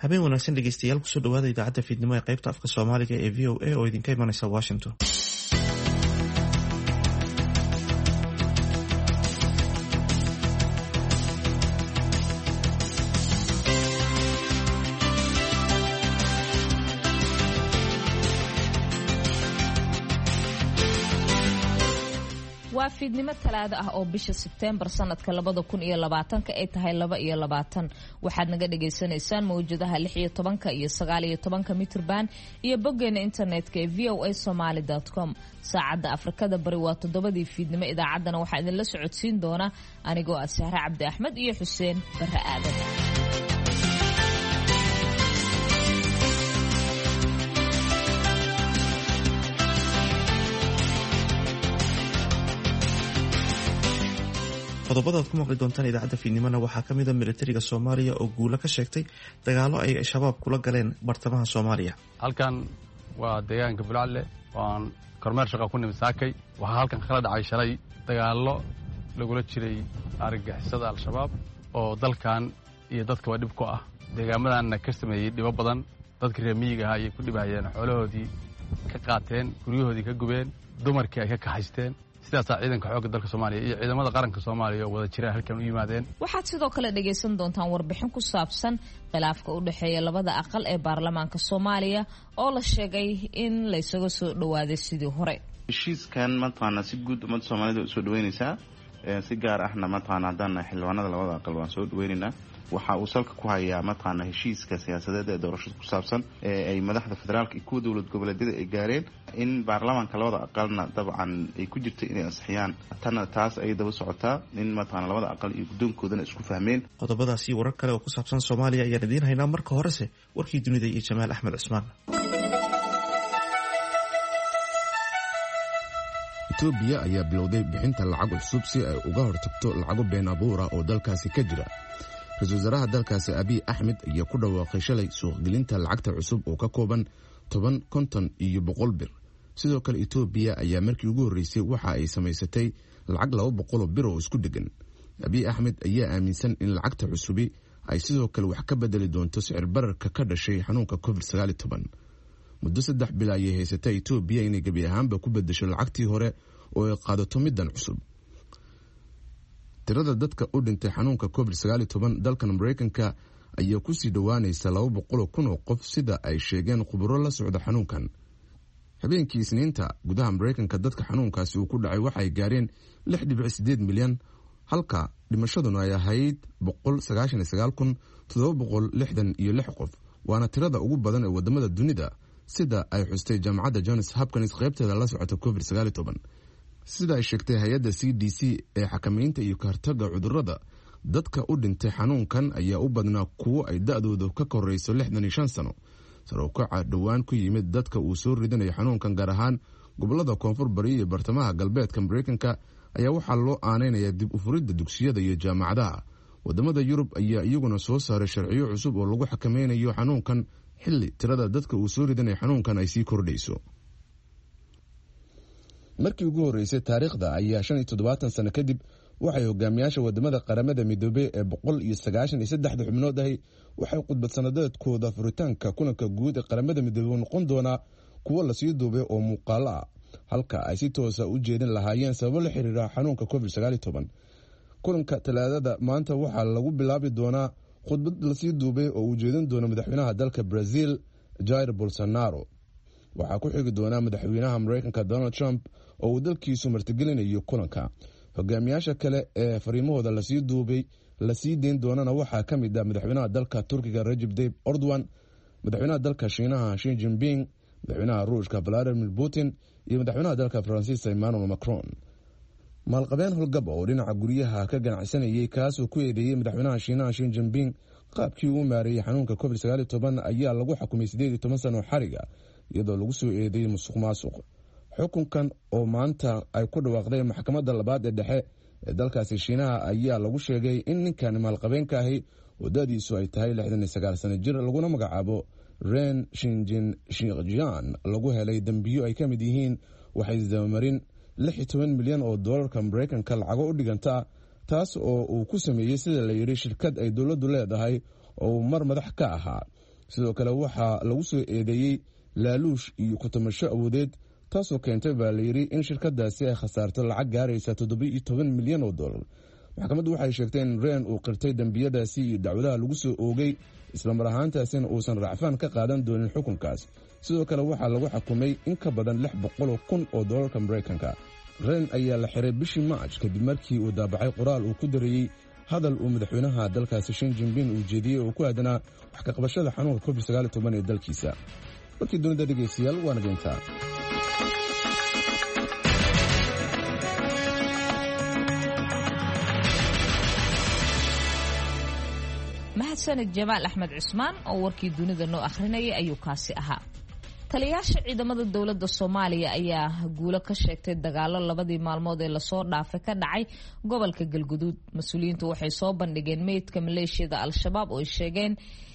habeen wanaagsan dhegeystayaal kusoo dhawaada idaacadda fiidnimo ee qaybta afka soomaaliga ee v o a oo idinka imanaysa Washington. waa fiidnimo talaado ah oo bisha September sanadka 2020 ay tahay 22 waxaad naga dhageysanaysaan mawjadaha 16 iyo 19 mitrban iyo boggeena internetka ee voasomali.com. saacadda Afrikada bari waa 7 fiidnimo. idaacaddana waxaa idin la socodsiin doona anigoo ah Sahra Cabdi Axmed iyo Xuseen Barre Aadan. qodobada aad ku maqli doontaan idaacadda fiidnimona waxaa ka mid ah militariga Soomaaliya oo guulo ka sheegtay dagaalo ay shabaab kula galeen bartamaha Soomaaliya. halkan waa deegaanka Bulcale waan kormeer shaqo ku nimid saakay waxaa halkan kala dhacay shalay dagaalo lagula jiray argagixisada al-shabaab oo dalkan iyo dadka waa dhib ku ah deegaamadan ka sameeyay dhibo badan dadka reer miyiga ah ay ku dhibayeen xoolahoodii ka qaateen guryahoodii ka gubeen dumarkii ay ka kaxaysteen sidaas ciidanka xoogga dalka Soomaaliya iyo ciidamada qaranka Soomaaliya wada jira halkan u yimaadeen. waxaad sidoo kale dhageysan doontaan warbixin ku saabsan khilaafka u dhaxeeya labada aqal ee baarlamaanka Soomaaliya oo la sheegay in la isaga soo dhawaaday sidii hore. heshiiskan maanta si guud ummadda Soomaalida u soo dhaweynaysaa si gaar ahna maanta haddana xilwaanada labada aqal waan soo dhaweynaynaa. waxa uu salka ku hayaa maanta heshiiska siyaasadeed ee doorashada ku saabsan ee ay madaxda federaalka iyo dawlad goboleedyada ay gaareen in baarlamaanka labada aqalna dabcan ay ku jirtay inay ansixiyaan tan taas ay daba socotaa in maanta labada aqal iyo guddoonkoodana isku fahmeen. qodobadaasi warar kale oo ku saabsan Soomaaliya ayaan idiin haynaa. marka horese warkii dunida iyo Jamaal Axmed Cusmaan. Itoobiya ayaa bilowday bixinta lacag cusub si ay uga hortagto lacago been abuur ah oo dalkaasi ka jira. ra-iisul wasaaraha dalkaasi Abiy Ahmed ayaa ku dhawaaqay shalay suuqgelinta lacagta cusub oo ka kooban 10, 50 iyo 100 bir. sidoo kale Itoobiya ayaa markii ugu horeysay waxa ay samaysatay lacag 200 bir oo isku dhigan. Abiy Ahmed ayaa aaminsan in lacagta cusubi ay sidoo kale wax ka bedeli doonto sicir bararka ka dhashay xanuunka COVID-19. muddo 3 bil ayay haysatay Itoobiya inay gabi ahaanba ku bedesho lacagtii hore oo ay qaadato middan cusub. tirada dadka u dhintay xanuunka COVID-19 dalkan Mareykanka ayaa ku sii dhawaanaysa 200,000 oo qof sida ay sheegeen khubaro la socda xanuunkan. habeenkii Isniinta gudaha Mareykanka dadka xanuunkaasi uu ku dhacay waxay gaareen 6.8 milyan halka dhimashaduna ay ahayd 199,766 qof waana tirada ugu badan ee wadamada dunida sida ay xustay jaamacadda Johns Hopkins qaybteeda la socota COVID-19. sida ay sheegtay hay'adda CDC ee xakamaynta iyo ka hortagga cudurrada dadka u dhintay xanuunkan ayaa u badnaa kuwo ay da'doodu ka korayso 65 sano. sare u kaca dhowaan ku yimid dadka uu soo ridanayo xanuunkan gaar ahaan gobolada koonfur bari iyo bartamaha galbeedka Mareykanka ayaa waxaa loo aaneynaya dib u furidda dugsiyada iyo jaamacadaha. wadamada Yurub ayaa iyaguna soo saaray sharciyo cusub oo lagu xakameynayo xanuunkan xilli tirada dadka uu soo ridanayo xanuunkan ay sii kordhayso. markii ugu horeysay taariikhda ayaa 75 sano kadib waxay hogaamiyaasha wadamada qaramada midoobay ee 193 xubnood ahi waxay khudbad sanadeedkooda furitaanka kulanka guud ee qaramada midoobay noqon doona kuwo la sii duubay oo muuqaalo ah halka ay si toos ah u jeedin lahaayeen sababo la xiriira xanuunka COVID-19. kulanka talaadada maanta waxaa lagu bilaabi doonaa khudbad la sii duubay oo uu jeedin doono madaxweynaha dalka Brazil Jair Bolsonaro. waxaa ku xigi doona madaxweynaha Mareykanka Donald Trump oo uu dalkiisu martigelinayo kulanka. hogaamiyaasha kale ee fariimahooda la sii duubay la sii deyn doonana waxaa ka mid ah madaxweynaha dalka Turkiga Recep Tayyip Erdogan, madaxweynaha dalka Shiinaha Xi Jinping, madaxweynaha Ruushka Vladimir Putin iyo madaxweynaha dalka Faransiiska Emmanuel Macron. maalqabeen howlgab oo dhinaca guryaha ka ganacsanayay kaasoo ku eedeeyay madaxweynaha Shiinaha Xi Jinping qaabkii uu maareeyay xanuunka COVID-19 ayaa lagu xukumay 18 sano xariga iyadoo lagu soo eedeeyay musuqmaasuq. xukunkan oo maanta ay ku dhawaaqday maxkamadda labaad ee dhexe ee dalkaasi Shiinaha ayaa lagu sheegay in ninkan maalqabeenka ahi wadadiisu ay tahay 69 sano jir laguna magacaabo Ren Xinjin Xijian lagu helay dambiyo ay ka mid yihiin waxay isdabamarin 16 milyan oo doolarka Mareykanka lacago u dhiganta taas oo uu ku sameeyay sida la yiri shirkad ay dawladdu leedahay oo mar madax ka ahaa. sidoo kale waxaa lagu soo eedeeyey laaluush iyo ku-tamasho awoodeed taasoo keentay baa layidhi in shirkadaasi ay khasaarto lacag gaaraysa $17 milyan. maxkamaddu waxay sheegtay in reen uu qirtay dembiyadaasi iyo dacwadaha lagu soo oogay islamar ahaantaasina uusan racfaan ka qaadan doonin xukunkaas. sidoo kale waxaa lagu xukumay in ka badan $600,000 Maraykanka. reen ayaa la xiray bishii Maaj kadib markii uu daabacay qoraal uu ku dareeyey hadal uu madaxweynaha dalkaasi Xi Jinping uu jeediyey oo ku aadanaa wax ka qabashada xanuunka COVID-19 ee dalkiisa. markii dunida dhegeystayaal waana geyntaa. mahadsanid Jamaal Axmed Cusmaan oo warkii dunida noo akhrinayay ayuu kaasi ahaa. taliyaasha ciidamada dowladda Soomaaliya ayaa guulo ka sheegtay dagaalo labadii maalmood ee lasoo dhaafay ka dhacay gobolka Galguduud. mas'uuliyiintu waxay soo bandhigeen meydka maleeshiyada Al-Shabaab oo ay sheegeen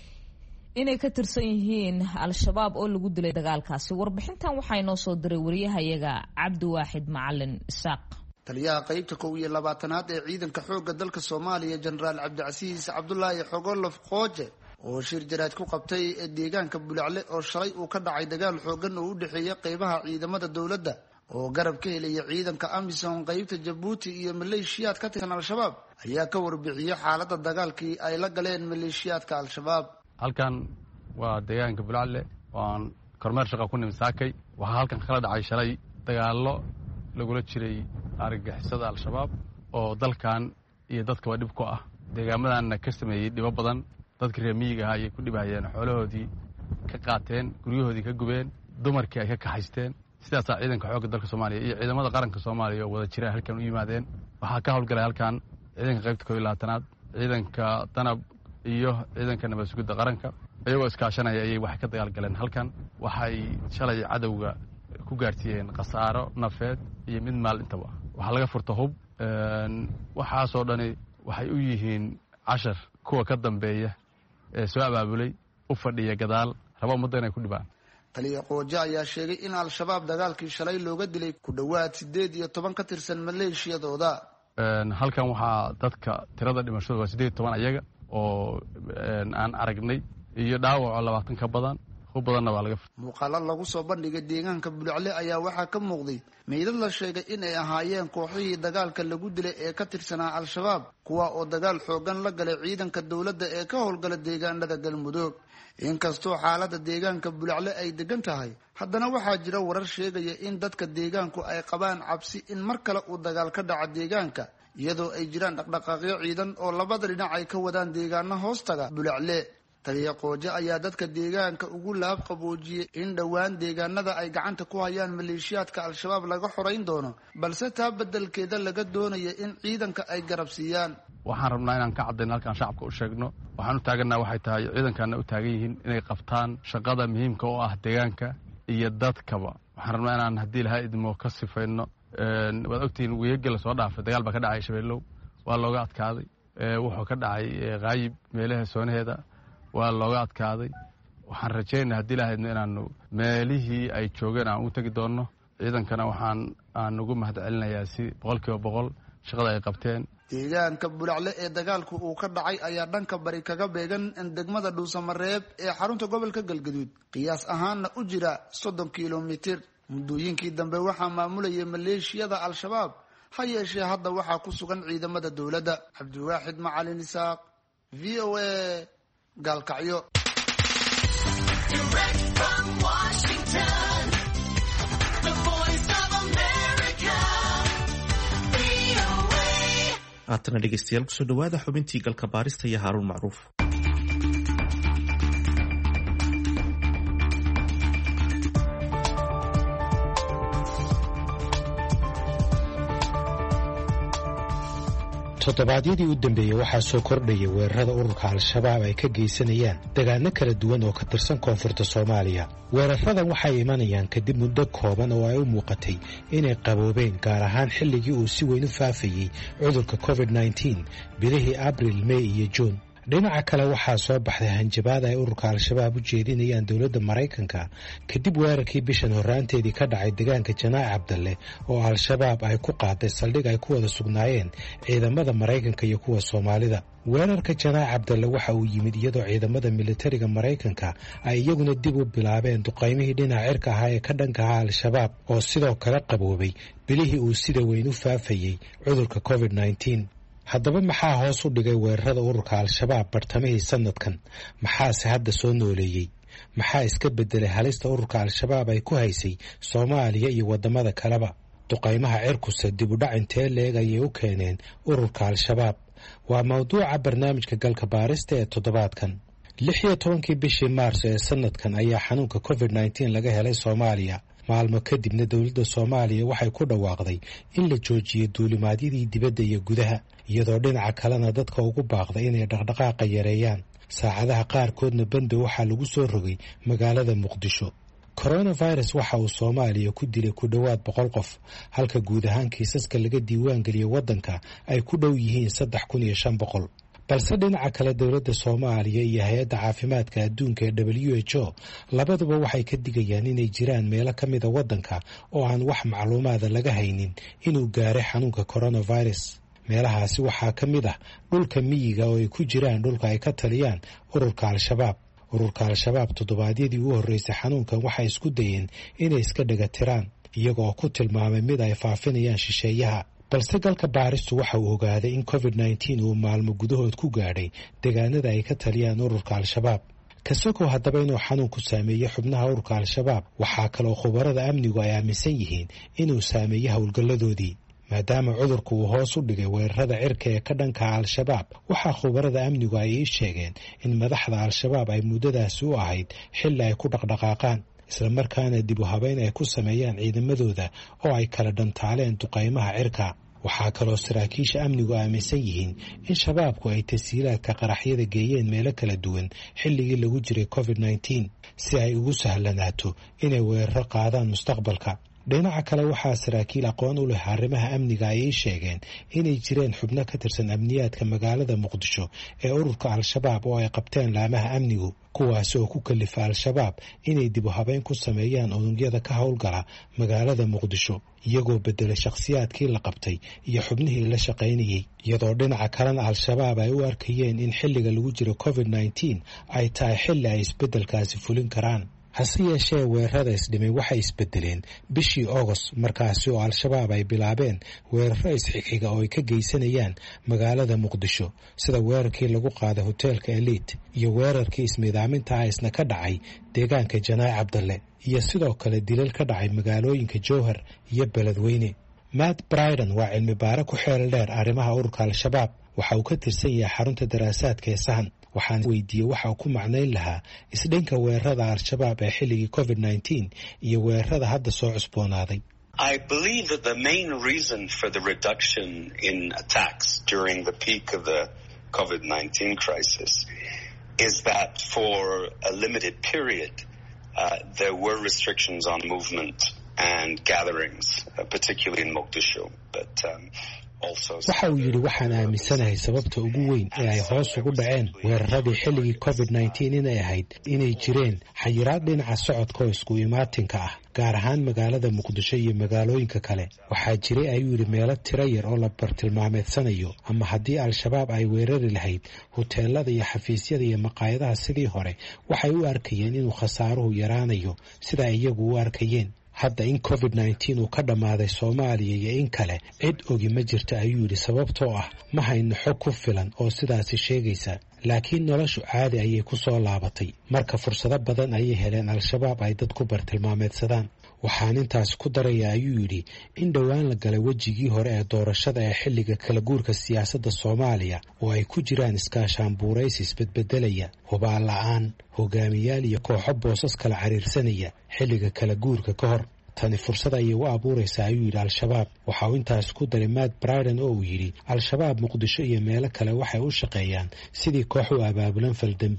inay ka tirsan yihiin Al-Shabaab oo lagu dilay dagaalkaasi. warbixintan waxaa inoo soo diray wariyahayaga Cabdiwaaxid Macalin Isaaq. taliyaha qaybta 12aad ee ciidanka xoogga dalka Soomaaliya Generaal Cabdicasiis Cabdullaahi Xogolof Qooje oo shir jaraad ku qabtay deegaanka Bulacle oo shalay uu ka dhacay dagaal xoogan oo u dhaxeeya qaybaha ciidamada dowladda oo garab ka helaya ciidanka Amisom qaybta Djibouti iyo maleeshiyaad ka tirsan Al-Shabaab ayaa ka warbixiyay xaaladda dagaalkii ay la galeen maleeshiyaadka Al-Shabaab. halkan waa deegaanka Bulacle waan kormeer shaqo ku nimsaakay waxa halkan kala dhacay shalay dagaalo lagula jiray argagixisada Al-Shabaab oo dalkan iyo dadka dhib ku ah deegaamadan ka sameeyay dhibo badan dadkii reer miyiga ah ay ku dhibayeen xoolahoodii ka qaateen guryahoodii ka gubeen dumarkii ay ka kaxaysteen sidaas ciidanka xoogga dalka Soomaaliya iyo ciidamada qaranka Soomaaliya oo wada jira halkan u yimaadeen waxa ka howlgalay halkan ciidanka qaybta 12aad ciidanka Danab iyo ciidanka nabad sugidda qaranka ayagoo iskaashanaya ayay wax ka dagaal galeen halkan waxay shalay cadawga ku gaartiyeen khasaaro nafeed iyo mid maal intaba waxa laga furto hub waxaasoo dhani waxay u yihiin cashar kuwa ka dambeeya ee soo abaabulay u fadhiya gadaal rabo muddo inay ku dhibaan. taliya Qooje ayaa sheegay in Al-Shabaab dagaalkii shalay looga dilay ku dhawaad 18 ka tirsan maleeshiyadooda. halkan waxaa dadka tirada dhimashada waa 18 ayaga oo aan aragnay iyo dhaawac 20 ka badan u badanna waa laga muuqaalo lagu soo bandhigay deegaanka Bulacle ayaa waxaa ka muuqday meydad la sheegay in ay ahaayeen kooxihii dagaalka lagu dilay ee ka tirsanaa Al-Shabaab kuwa oo dagaal xoogan la galay ciidanka dowladda ee ka howlgala deegaanada Galmudug. inkastoo xaaladda deegaanka Bulacle ay degan tahay haddana waxaa jira warar sheegaya in dadka deegaanku ay qabaan cabsi in mar kale uu dagaal ka dhaco deegaanka iyadoo ay jiraan dhaqdhaqaaqyo ciidan oo labada dhinac ay ka wadaan deegaano hoostaga Bulacle. taliya Qooje ayaa dadka deegaanka ugu laab qaboojiyay in dhawaan deegaanada ay gacanta ku hayaan maleeshiyaadka Al-Shabaab laga xoreyn doono balse taa bedelkeeda laga doonayo in ciidanka ay garab siiyaan. waxaan rabnaa inaan ka cadeyno halkan shacabka u sheegno waxaan u taaganaa waxay tahay ciidankana u taagan yihiin inay qabtaan shaqada muhiimka oo ah deegaanka iyo dadkaba. waxaan rabnaa inaan haddii lahaa idmo ka sifayno waad ogtihiin weeyagala soo dhaafay dagaal baa ka dhacay Shabeellow waa looga adkaaday wuxuu ka dhacay qaayib meelaha soonaheeda waa looga adkaaday. waxaan rajaynayaa haddii lahaydno inaanu meelihii ay joogeen aan u tagi doonno ciidankana aan ugu mahadcelinayaa si 100% shaqada ay qabteen. deegaanka Bulacle ee dagaalku uu ka dhacay ayaa dhanka bari kaga beegan degmada Dhuusamareeb ee xarunta gobolka Galgaduud qiyaas ahaanna u jira 30 kiiloomitir. muddooyinkii dambe waxaa maamulayay maleeshiyada Al-Shabaab ha yeeshee hadda waxaa ku sugan ciidamada dowladda. Cabdiwaaxid Macalin Isaaq VOA Gaalkacyo. haatana dhegeystayaal kusoo dhawaada xubintii galka baarista iyo Haaruun Macruuf. toddobaadyadii u dambeeyey waxaa soo kordhaya weerarada ururka Al-Shabaab ay ka geysanayaan deegaano kala duwan oo ka tirsan koonfurta Soomaaliya. weeraradan waxay imanayaan kadib muddo kooban oo ay u muuqatay inay qaboobeen gaar ahaan xilligii uu si weyn u faafayey cudurka COVID-19 bilihii Abriil, May iyo Juun. dhinaca kale waxaa soo baxday hanjabaad ay ururka al-shabaab u jeedinayaan dowladda maraykanka kadib weerarkii bishan horraanteedii ka dhacay deegaanka janaac cabdalle oo al-shabaab ay ku qaaday saldhig ay ku wada sugnaayeen ciidamada maraykanka iyo kuwa soomaalida. weerarka janaac cabdalle waxa uu yimid iyadoo ciidamada militariga maraykanka ay iyaguna dib u bilaabeen duqaymihii dhinaca cirka ahaa ee ka dhanka ahaa al-shabaab oo sidoo kale qaboobay bilihii uu sida weyn u faafayey cudurka covid-19. haddaba maxaa hoos u dhigay weerarada ururka al-shabaab bartamihii sanadkan? maxaase hadda soo nooleeyey? maxaa iska beddelay halista ururka al-shabaab ay ku haysay soomaaliya iyo waddamada kaleba? duqaymaha cirkuse dib u dhac intee leeg ayay u keeneen ururka al-shabaab? waa mawduuca barnaamijka galka baarista ee toddobaadkan. 16 bishii maarso ee sanadkan ayaa xanuunka covid-19 laga helay soomaaliya. maalmo kadibna dowladda soomaaliya waxay ku dhawaaqday in la joojiyo duulimaadyadii dibadda iyo gudaha, iyadoo dhinaca kalena dadka ugu baaqday inay dhaqdhaqaaqa yareeyaan. saacadaha qaarkoodna banda waxaa lagu soo rogay magaalada muqdisho. coronavirus waxa uu soomaaliya ku dilay ku dhowaad 100 qof, halka guud ahaan kiisaska laga diiwaangeliyey waddanka ay ku dhow yihiin 3500. balse dhinaca kale dowladda soomaaliya iyo hay-adda caafimaadka adduunka ee WHO labaduba waxay ka digayaan inay jiraan meelo ka mida waddanka oo aan wax macluumaada laga haynin inuu gaaray xanuunka coronavirus. meelahaasi waxaa ka mid ah dhulka miyiga oo ay ku jiraan dhulka ay ka taliyaan ururka al-shabaab. ururka al-shabaab toddobaadyadii u horreysay xanuunkan waxay isku dayeen inay iska dhagatiraan iyaga oo ku tilmaamay mid ay faafinayaan shisheeyaha. balse galka baaristu waxa uu ogaaday in covid-19 uu maalmo gudahood ku gaadhay deegaanada ay ka taliyaan ururka al-shabaab. kasokow haddaba inuu xanuunku saameeyey xubnaha ururka al-shabaab, waxaa kaloo khubarada amnigu ay aaminsan yihiin inuu saameeyey howlgalladoodii. maadaama cudurku uu hoos u dhigay weerarada cirka ee ka dhankaha al-shabaab, waxaa khubarada amnigu ay ii sheegeen in madaxda al-shabaab ay muddadaasi u ahayd xilli ay ku dhaqdhaqaaqaan, isla markaana dib u habeyn ay ku sameeyaan ciidamadooda oo ay kala dhantaaleen duqaymaha cirka. waxaa kaloo saraakiisha amnigu aaminsan yihiin in shabaabku ay tasiilaadka qaraxyada geeyeen meelo kala duwan xilligii lagu jiray covid-19 si ay ugu sahlanaato inay weeraro qaadaan mustaqbalka. dhinaca kale waxaa saraakiil aqoon u leh arrimaha amniga ayay sheegeen inay jireen xubno ka tirsan amniyaadka magaalada muqdisho ee ururka al-shabaab oo ay qabteen laamaha amnigu, kuwaasi oo ku kalifa al-shabaab inay dib u habeyn ku sameeyaan unugyada ka howlgala magaalada muqdisho, iyagoo beddelay shakhsiyaadkii la qabtay iyo xubnihii la shaqaynayey. iyadoo dhinaca kalena al-shabaab ay u arkayeen in xilliga lagu jiro covid-19 ay tahay xilli ay isbeddelkaasi fulin karaan. hase yeeshee weerarada isdhimay waxay isbedeleen bishii August, markaasi oo al-shabaab ay bilaabeen weeraro isxixiga oo ay ka geysanayaan magaalada muqdisho, sida weerarkii lagu qaaday hoteelka Elite iyo weerarkii ismiidaaminta isna ka dhacay deegaanka janaac cabdalle, iyo sidoo kale dilal ka dhacay magaalooyinka jowhar iyo beledweyne. Matt Bryden waa cilmi baare ku xeel dheer arrimaha ururka al-shabaab. waxa uu ka tirsan yahay xarunta daraasaadka ee Sahan. waxaan weydiiyey waxa uu ku macnayn lahaa isdhinka weerarada al-shabaab ee xilligii covid-19 iyo weerarada hadda soo cusboonaaday. I believe that the main reason for the reduction in attacks during the peak of the COVID-19 crisis is that for a limited period there were restrictions on movement and gatherings, particularly in Mogadishu. But waxa uu yidhi waxaan aaminsanahay sababta ugu weyn ee ay hoos ugu dhaceen weeraradii xilligii covid-19 inay ahayd inay jireen xayiraad dhinaca socodka oo isku imaatinka ah, gaar ahaan magaalada muqdisho iyo magaalooyinka kale. waxaa jiray ayuu yidhi meelo tiro yar oo la bartilmaameedsanayo, ama haddii al-shabaab ay weerari lahayd hoteelada iyo xafiisyada iyo maqaayadaha sidii hore, waxay u arkayeen inuu khasaaruhu yaraanayo sida ay iyagu u arkayeen. hadda in covid-19 uu ka dhammaaday Soomaaliya iyo in kale cid ogi ma jirto ayuu yidhi, sababtoo ah ma hayno xog ku filan oo sidaasi sheegaysa. laakiin noloshu caadi ayay ku soo laabatay, marka fursado badan ayay heleen al-shabaab ay dad ku bartilmaameedsadaan. waxaan intaas ku daraya ayuu yidhi in dhowaan la galay wejigii hore ee doorashada ee xilliga kala guurka siyaasadda Soomaaliya, oo ay ku jiraan iskaashaanbuuraysi isbedbedelaya, hubaal la'aan, hogaamiyaal iyo kooxo boosas kala cariirsanaya xilliga kala guurka ka hor. tani fursad ayay u abuuraysaa ayuu yidhi al-shabaab. waxa uu intaas ku daray Matt Bryden oo uu yidhi al-shabaab muqdisho iyo meelo kale waxay u shaqeeyaan sidii koox u abaabulan faldambiyeed,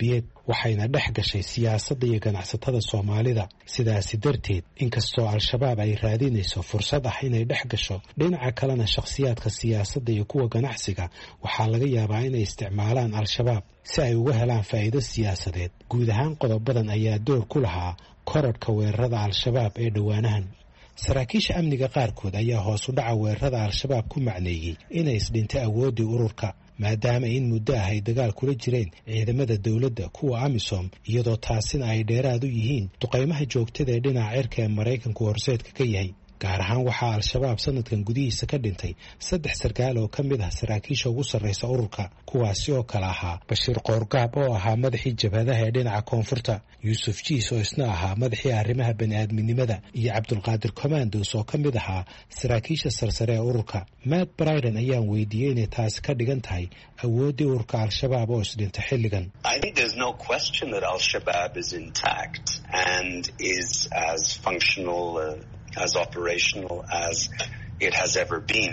waxayna dhex gashay siyaasadda iyo ganacsatada Soomaalida. Sidaasi darteed, inkastoo al-shabaab ay raadinayso fursad ah inay dhex gasho, dhinaca kalena shakhsiyaadka siyaasadda iyo kuwa ganacsiga waxaa laga yaabaa inay isticmaalaan al-shabaab si ay uga helaan faa'iido siyaasadeed. Guud ahaan qodobadan ayaa door ku lahaa korodhka weerarada al-shabaab ee dhowaanahan. saraakiisha amniga qaarkood ayaa hoos u dhaca weerarada al-shabaab ku macneeyey inay isdhintay awooddii ururka, maadaama in muddo ah ay dagaal kula jireen ciidamada dowladda kuwa AMISOM, iyadoo taasina ay dheeraad u yihiin duqaymaha joogtada ee dhinaca cirka ee Maraykanku horseedka ka yahay. gaar ahaan waxaa al-shabaab sanadkan gudihiisa ka dhintay 3 sarkaal oo ka mid ah saraakiisha ugu sarreysa ururka, kuwaasi oo kale ahaa Bashiir Qoorgaab oo ahaa madaxii jabhadaha ee dhinaca koonfurta, Yuusuf Jiis oo isna ahaa madaxii arrimaha bani'aadminimada, iyo Cabdulqaadir Commandos oo ka mid ahaa saraakiisha sarsare ee ururka. Matt Bryden ayaan weydiiyey inay taasi ka dhigan tahay awooddii ururka al-shabaab oo isdhinta xilligan. I think there's no question that al-Shabaab is intact and is as functional as operational as it has ever been.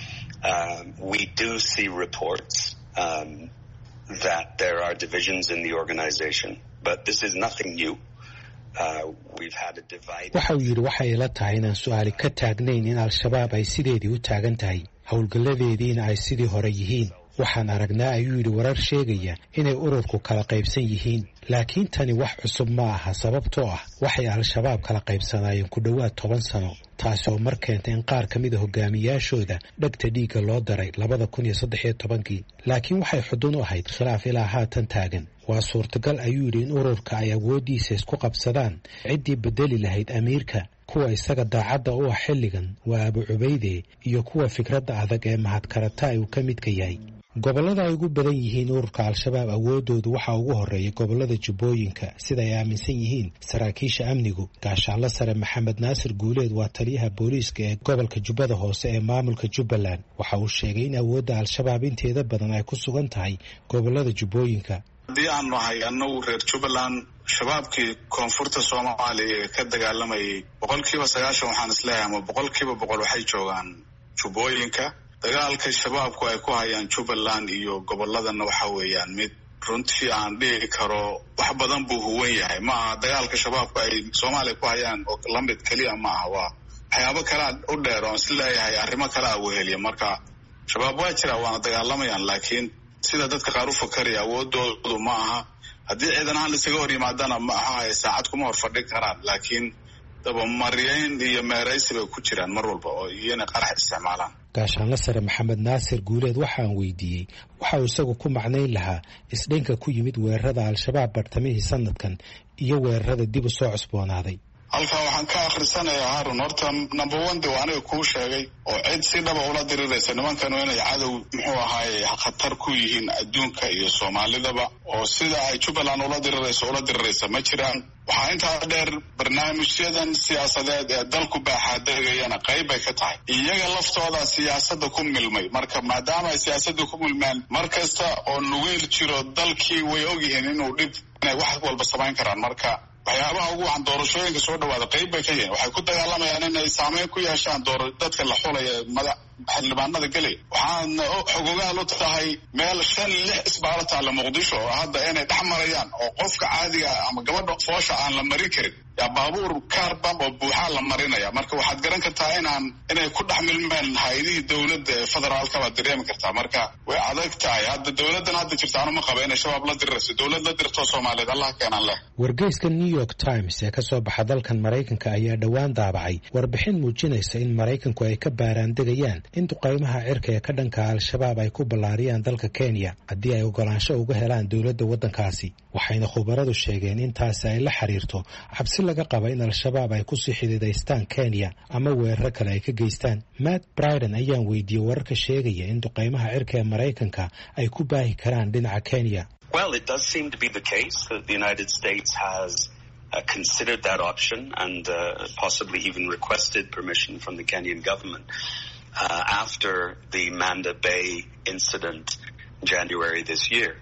We do see reports that there are divisions in the organization, but this is nothing new. We've had a divide. waxa uu yidhi waxay ila tahay inaan su'aali ka taagnayn in al-shabaab ay sideedii u taagan tahay, howlgalladeediina ay sidii hore yihiin. waxaan aragnaa, ayuu yidhi, warar sheegaya inay ururku kala qaybsan yihiin, laakiin tani wax cusub ma aha, sababtoo ah waxay al-shabaab kala qaybsanaayeen ku dhowaad 10 sano, taasi oo mar keentay in qaar ka mid a hogaamiyaashooda dhegta dhiigga loo daray 2013. laakiin waxay xudun u ahayd khilaaf ilaa haatan taagan. waa suurtagal, ayuu yidhi, in ururka ay awooddiisa isku qabsadaan ciddii bedeli lahayd amiirka. kuwa isaga daacadda u ah xilligan waa Abu Cubayde iyo kuwa fikradda adag ee Mahad Karatai uu ka midka yahay. gobollada ay ugu badan yihiin ururka al-shabaab awooddoodu waxaa ugu horreeya gobollada jubbooyinka, sida ay aaminsan yihiin saraakiisha amnigu. gaashaanle sare Maxamed Naasir Guuleed waa taliyaha booliiska ee gobolka Jubbada Hoose ee maamulka Jubbaland. waxa uu sheegay in awoodda al-shabaab inteeda badan ay ku sugan tahay gobollada jubbooyinka. haddii aan nahay annagu reer Jubbaland, shabaabkii koonfurta Soomaaliya ee ka dagaalamayay 90% waxaan isleeyahay ama 100% waxay joogaan jubbooyinka. dagaalka shabaabku ay ku hayaan Jubbaland iyo gobolladana waxa weeyaan mid runtii aan dhihi karo wax badan buu huwan yahay. ma aha dagaalka shabaabku ay Soomaaliya ku hayaan oo la mid kaliya ma aha, waa waxyaabo kale u dheer oo isleeyahay arrimo kale ah weheliya. marka shabaab waa jira, waana dagaalamayaan, laakiin sida dadka qaar u fakaraya awoodoodu ma aha. haddii ciidan ahaan isaga hor yimaadana ma aha saacad kuma hor fadhin karaan, laakiin dabamaryayn iyo meeraysi bay ku jiraan mar walba oo iyana qarax isticmaalaan. gaashaanle sare Maxamed Naasir Guuleed waxaan weydiiyey waxa uu isagu ku macnayn lahaa isdhinka ku yimid weerarada al-shabaab bartamihii sanadkan iyo weerarada dib u soo cusboonaaday. halkaa waxaan ka akhrisanayaa Harun, horta number 1 waa aniga kuu sheegay oo cid si dhaba ula diriraysa nimankan inay cadow muxuu ahaay khatar ku yihiin adduunka iyo Soomaalidaba, oo sida ay Jubbaland ula diriraysa ma jiraan. waxaa intaa dheer barnaamijyadan siyaasadeed ee dalku baaxaadegayana qayb ay ka tahay. iyaga laftooda siyaasadda ku milmay, marka maadaama ay siyaasadda ku milmeen mar kasta oo nugeyl jiro dalkii way ogyihiin inuu dhib inay wax walba samayn karaan. marka waxyaabaha ugu wacan doorashooyinka soo dhawaada qayb bay ka yihiin. waxay ku dagaalamayaan inay saameyn ku yeeshaan dadka la xulaya xildhibaanada gelay. waxaana xogogaal u tahay meel 5-6 isbaaro taalla Muqdisho oo hadda inay dhex marayaan oo qofka caadiga ama gabadha foosha aan la marin karin, yaa baabuur kaarbam oo buuxaa la marinaya. marka waxaad garan kartaa inay ku dhex milmeen hay'adihii dowladda ee federaalka baad dareemi kartaa. marka way adag tahay. hadda dowladdan hadda jirta anuma qaba inay shabaab la dirirayso. dowlad la dirto Soomaaliyeed allah keenan leh. wargeyska New York Times ee ka soo baxa dalkan Maraykanka ayaa dhowaan daabacay warbixin muujinaysa in Maraykanku ay ka baaraan degayaan in duqaymaha cirka ee ka dhanka al-shabaab ay ku ballaariyaan dalka Kenya haddii ay ogolaansho uga helaan dowladda waddankaasi. waxayna khubaradu sheegeen in taasi ay la xiriirto cabsi laga qaba in al-shabaab ay ku sii xididaystaan Kenya ama weeraro kale ay ka geystaan. Matt Bryden ayaan weydiiyey wararka sheegaya in duqaymaha cirka ee Maraykanka ay ku baahi karaan dhinaca Kenya. Well, it does seem to be the case that the United States has considered that option and possibly even requested permission from the Kenyan government after the Manda Bay incident in January this year.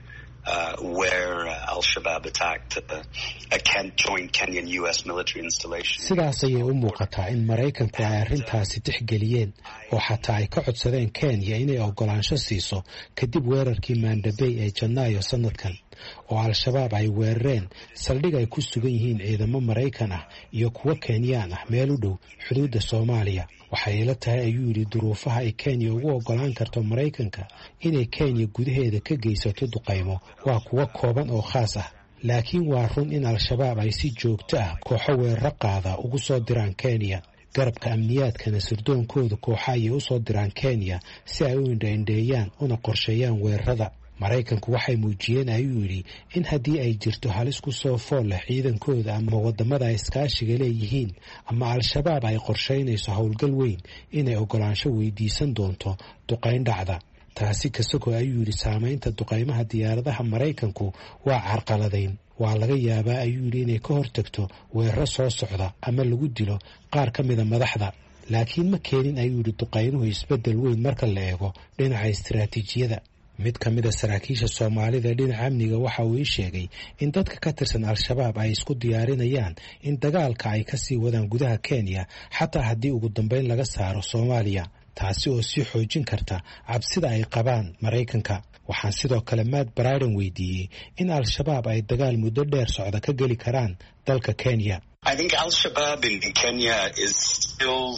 Where al-Shabaab attacked a joint Kenyan-US military installation. sidaas ayay u muuqataa in Maraykanku ay arrintaasi tixgeliyeen oo xataa ay ka codsadeen Kenya inay ogolaansho siiso kadib weerarkii Manda Bay ee Janaayo sanadkan. oo al-shabaab ay weerareen saldhig ay ku sugan yihiin ciidamo Maraykan ah iyo kuwa Kenyaan ah meel u dhow xuduudda Soomaaliya. waxay ila tahay ayuu yidhi duruufaha ay Kenya ugu ogolaan karto Maraykanka inay Kenya gudaheeda ka geysato duqaymo waa kuwa kooban oo khaas ah. laakiin waa run in al-shabaab ay si joogto ah kooxo weeraro qaada ugu soo diraan Kenya. garabka amniyaadkana sirdoonkooda kooxa ayay u soo diraan Kenya si ay u indhaindheeyaan una qorsheeyaan weerarada. Maraykanku waxay muujiyeen ayuu yidhi in haddii ay jirto halis ku soo fool leh ciidankooda ama wadamada ay iskaashiga leeyihiin ama al-shabaab ay qorsheynayso howlgal weyn inay ogolaansho weydiisan doonto duqayn dhacda. taasi kasagoo ayuu yidhi saamaynta duqaymaha diyaaradaha Maraykanku waa carqaladayn. waa laga yaabaa ayuu yidhi inay ka hortagto weeraro soo socda ama lagu dilo qaar ka mida madaxda. laakiin ma keenin ayuu yidhi duqaynuhu isbeddel weyn marka la eego dhinaca istiraatiijiyada. mid ka mida saraakiisha Soomaalida dhinaca amniga waxa uu sheegay in dadka ka tirsan al-shabaab ay isku diyaarinayaan in dagaalka ay ka sii wadaan gudaha Kenya xataa haddii ugu dambeyn laga saaro Soomaaliya, taasi oo sii xoojin karta cabsida ay qabaan Maraykanka. waxaan sidoo kale Matt Bryden weydiiyey in al-shabaab ay dagaal muddo dheer socda ka geli karaan dalka Kenya. I think al-Shabaab in Kenya is still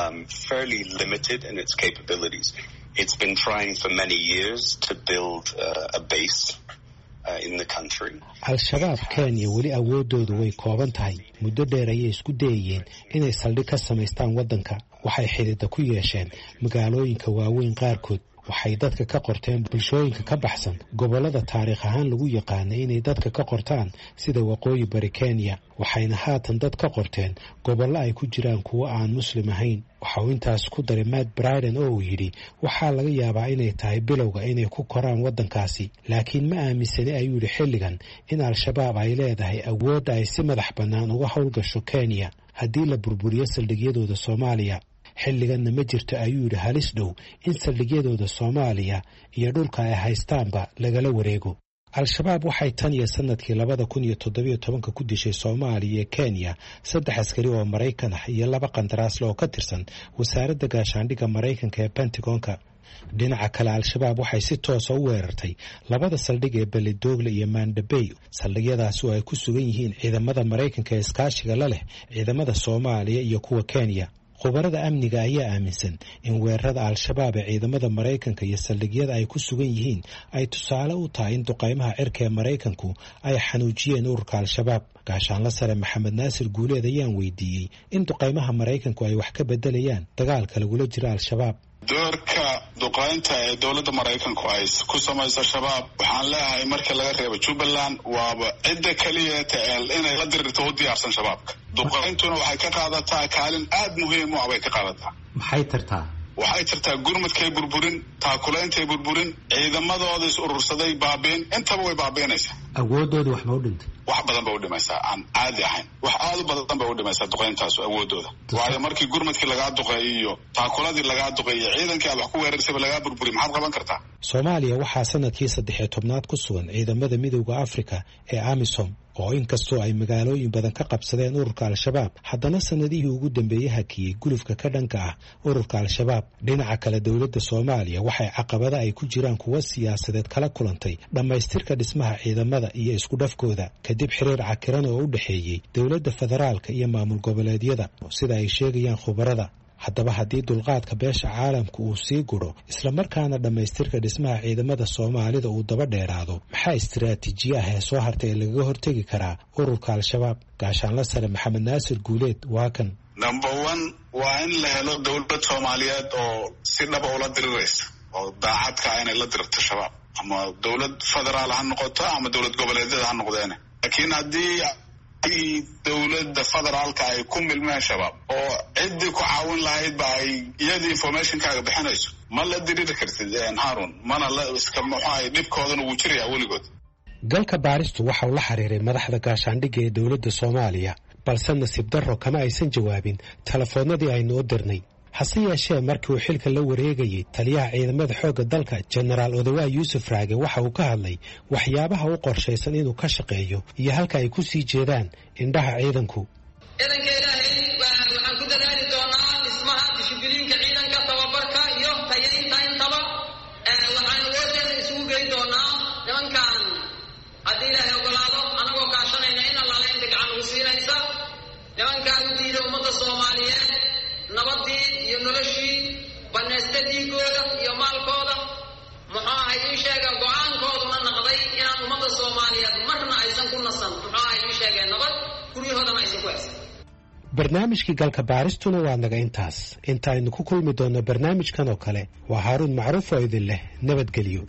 fairly limited in its capabilities. It's been trying for many years to build a base in the country. Al-shabaab Kenya weli awoodoodu way kooban tahay. muddo dheer ayay isku dayeen inay saldhig ka samaystaan waddanka. waxay xidhiidha ku yeesheen magaalooyinka waaweyn qaarkood. waxay dadka ka qorteen bulshooyinka ka baxsan gobolada taariikh ahaan lagu yaqaanay inay dadka ka qortaan sida waqooyi bari Kenya. waxayna haatan dad ka qorteen gobollo ay ku jiraan kuwa aan muslim ahayn. waxa uu intaas ku daray Matt Bryden oo uu yidhi waxaa laga yaabaa inay tahay bilowga inay ku koraan waddankaasi, laakiin ma aaminsani ayuu yidhi xilligan in al-shabaab ay leedahay awoodda ay si madax bannaan uga howlgasho Kenya haddii la burburiyo saldhigyadooda Soomaaliya. xilliganna ma jirto ayuu yidhi halis dhow in saldhigyadooda Soomaaliya iyo dhulka ay haystaanba lagala wareego. al-shabaab waxay tan iyo sanadkii 2017 ku dishay Soomaaliya iyo Kenya 3 askari oo Maraykan ah iyo 2 qandaraasle oo ka tirsan wasaaradda gaashaandhigga Maraykanka ee Pentagonka. dhinaca kale al-shabaab waxay si toos ah u weerartay 2 saldhig ee Beledoogle iyo Mandabey. saldhigyadaasi oo ay ku sugan yihiin ciidamada Maraykanka ee iskaashiga la leh ciidamada Soomaaliya iyo kuwa Kenya. khubarada amniga ayaa aaminsan in weerarada al-shabaab ee ciidamada Maraykanka iyo saldhigyada ay ku sugan yihiin ay tusaale u tahay in duqaymaha cirka ee Maraykanku ay xanuujiyeen ururka al-shabaab. gaashaanle sare Maxamed Naasir Guuleed ayaan weydiiyey in duqaymaha Maraykanku ay wax ka bedelayaan dagaalka lagula jiro al-shabaab. doorka duqaynta ee dowladda Maraykanku ay ku samayso shabaab waxaan leeyahay marka laga reebo Jubbaland waaba cidda kaliya inay la dirirto u diyaarsan shabaabka. duqayntuna waxay ka qaadataa kaalin aad muhiim u ah bay ka qaadataa. maxay tartaa? waxay tartaa gurmadkay burburin, taakulaintay burburin, ciidamadooda is urursaday baabeen, intaba way baabeenaysaa. awoodooda wax ma u dhintay? wax badan ba u dhimaysaa aan caadi ahayn. wax aad u badan ba u dhimaysaa duqayntaas awoodooda. waayo markii gurmadkii lagaa duqeeyo iyo taakuladii lagaa duqeeyo ciidankii aad wax ku weerarsayba lagaa burburi maxaad qaban kartaa? Soomaaliya waxaa sanadkii 13 ku sugan ciidamada midowga Afrika ee AMISOM oo inkastoo ay magaalooyin badan ka qabsadeen ururka al-shabaab haddana sanadihii ugu dambeeyay hakiyay gulufka ka dhanka ah ururka al-shabaab. dhinaca kale dowladda Soomaaliya waxay caqabada ay ku jiraan kuwa siyaasadeed kala kulantay dhamaystirka dhismaha ciidamada iyo isku dhafkooda kadib xiriir cakiran oo u dhaxeeyay dowladda federaalka iyo maamul goboleedyada sida ay sheegayaan khubarada. haddaba haddii dulqaadka beesha caalamku uu sii gudho isla markaana dhamaystirka dhismaha ciidamada Soomaalida uu daba dheeraado, maxaa istiraatiijiye ah ee soo hartay ee lagaga hortegi karaa ururka al-shabaab? gaashaanle sare Maxamed Naasir Guuleed waa kan. number 1 waa in la helo dowlad Soomaaliyeed oo si dhaba ula diriraysa oo daacadka inay la dirto shabaab, ama dowlad federaal ha noqoto ama dowlad goboleedyada ha noqdeen. laakiin haddii dowladda federaalka ay ku milmeen shabaab oo ciddii ku caawin lahayd ba ay iyadii informationkaaga bixinayso ma la diriri kartid Harun, mana la iska muxuu dhibkoodana wuu jirayaa weligood. galka baaristu waxa uu la xiriiray madaxda gaashaandhigga ee dowladda Soomaaliya balse nasiib darro kama aysan jawaabin telefoonadii aynu u dirnay. hase yeeshee markii uu xilka la wareegayay taliyaha ciidamada xoogga dalka Generaal Odawa Yuusuf Raage waxa uu ka hadlay waxyaabaha u qorshaysan inuu ka shaqeeyo iyo halka ay ku sii jeedaan indhaha ciidanku. ciidanka Ilaahay waxaan ku dadaali doonaa dhismaha dishibiliinka ciidanka, tababarka iyo tayeynta intaba. waxaan awooddeena isugu geyn doonaa nimankan barnaamijkii galka baaristuna waa naga intaas. Intaaynu ku kulmi doonno barnaamijkan oo kale, waa Haaruun Macruuf oo idin leh nabadgelyo.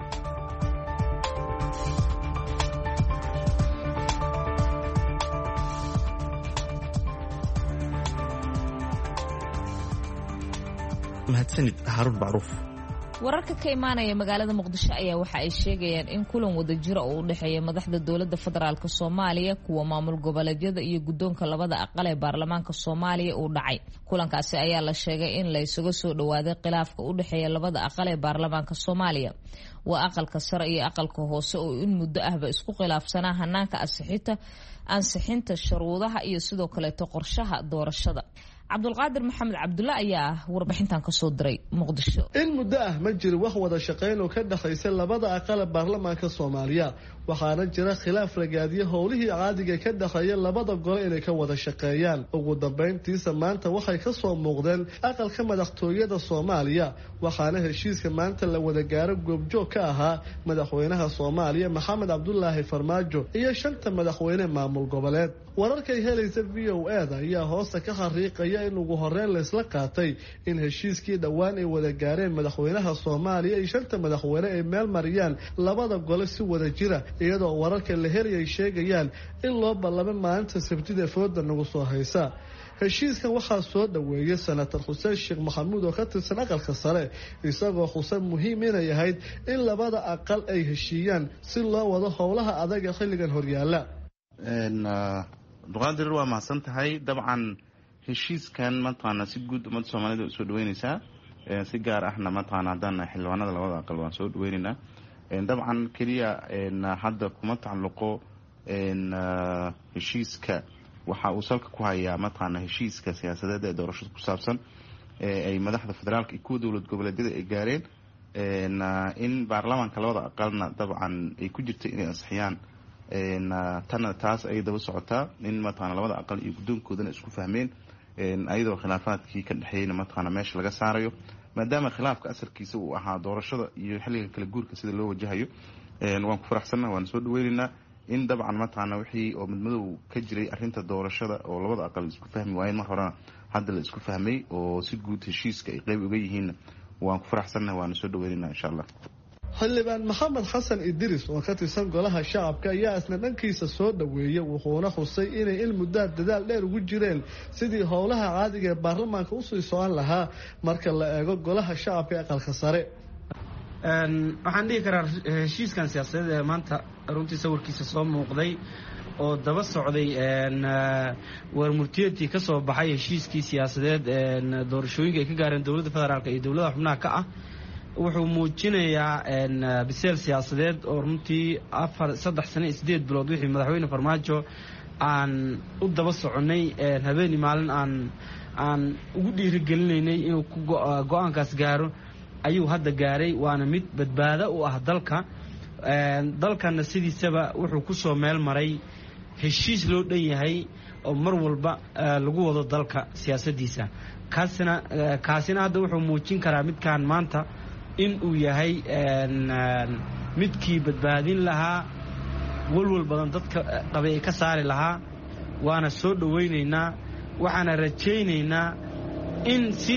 mahadsanid Haaruun Macruuf. wararka ka imaanaya magaalada muqdisho ayaa waxa ay sheegayaan in kulan wadajir oo u dhaxeeya madaxda dowladda federaalk Soomaaliya kuwa maamul goboleedyada iyo guddoonka labada aqal ee baarlamaanka Soomaaliya uu dhacay. kulankaasi ayaa la sheegay in la isugu soo dhawaaday khilaafka u dhaxeeya labada aqal ee baarlamaanka Soomaaliya. waa aqalka sare iyo aqalka hoose oo in muddo ahba isku khilaafsanaa hanaanka ansixinta shuruudaha iyo sidoo kale qorshaha doorashada. cabdulqaadir maxamed cabdulla ayaa warbixintan ka soo diray muqdisho. in muddo ah ma jiro wax wada shaqayn oo ka dhaxaysa labada aqal ee baarlamaanka Soomaaliya, waxaana jira khilaaf ragaadiyo howlihii caadiga ka dhaxeeya labada gole inay ka wada shaqeeyaan. ugu dambeyntiisa maanta waxay ka soo muuqdeen aqalka madaxtooyada Soomaaliya, waxaana heshiiska maanta la wada gaaro goobjoog ka ahaa madaxweynaha Soomaaliya Maxamed Cabdullaahi Farmaajo iyo shanta madaxweyne maamul goboleed. wararkay helaysa VOA-da ayaa hoosta ka xariiqaya in ugu horeyn la isla qaatay in heshiiskii dhawaan ay wada gaareen madaxweynaha Soomaaliya iyo shanta madaxweyne ay meel mariyaan labada gole si wada jira, iyadoo wararka la helay sheegayaan in loo ballamay maalinta Sabtida fooda nagu soo haysa. heshiiskan waxaa soo dhaweeyay senator Xuseen Sheekh Maxamuud oo ka tirsan aqalka sare, isagoo xuseen muhiim inay ahayd in labada aqal ay heshiiyaan si loo wado howlaha adag ee xilligan horyaala. duqaadir waa mahadsan tahay. dabcan heshiiskan mataqaana si guud ummadda Soomaalida u soo dhaweynaysaa, si gaar ahna mataqaana haddaan xildhibaanada labada aqal waan soo dhaweynaynaa. dabcan keliya hadda kuma tacalluqo heshiiska waxa uu salka ku hayaa mataqaana heshiiska siyaasadeed ee doorashada ku saabsan ay madaxda federaalka iyo kuwa dowlad goboleedyada ay gaareen in baarlamaanka labada aqalna dabcan ay ku jirto inay ansixiyaan. tana taas ay daba socotaa in mataqaana labada aqal iyo guddoonkoodana isku fahmeen ayadoo khilaafaadkii ka dhaxeeyna mataqaana meesha laga saarayo, maadaama khilaafka asalkiisa uu ahaa doorashada iyo xilliga kala guurka sida loo wajahayo. waan ku faraxsannahay, waan soo dhaweynaynaa in dabcan mataqaana wixii oo midmadow ka jiray arrinta doorashada oo labada aqal isku fahmi waayeen mar horena hadda la isku fahmay oo si guud heshiiska ay qayb uga yihiin. waan ku faraxsannahay, waan soo dhaweynaynaa insha Allah. xildhibaan Maxamed Xasan Idris oo ka tirsan golaha shacabka ayaa isna dhankiisa soo dhaweeyay, wuxuuna xusay inay in muddo dadaal dheer ugu jireen sidii howlaha caadiga ee baarlamaanka u sii socon lahaa marka la eego golaha shacabka ee aqalka sare. waxaan dhihi karaa heshiiskan siyaasadeed ee maanta runtii sawirkiisa soo muuqday oo daba socday warmurtiyeedkii ka soo baxay heshiiskii siyaasadeed doorashooyinka ay ka gaareen dowladda federaalk iyo dowladaha xubnaha ka ah, wuxuu muujinayaa biseel siyaasadeed oo runtii 3 sano iyo 8 bilood wixii madaxweyne Farmaajo aan u daba soconay habeen maalin aan ugu dhiirigelinaynay inuu go'aankaas gaaro ayuu hadda gaaray. waana mid badbaado u ah dalkana sidiisaba wuxuu ku soo meel maray heshiis loo dhan yahay oo mar walba lagu wado dalka siyaasadiisa. kaasina hadda wuxuu muujin karaa midkaan maanta in uu yahay midkii badbaadin lahaa walwal badan dadka qabay ka saari lahaa. waana soo dhaweynaynaa, waxaana rajaynaynaa in si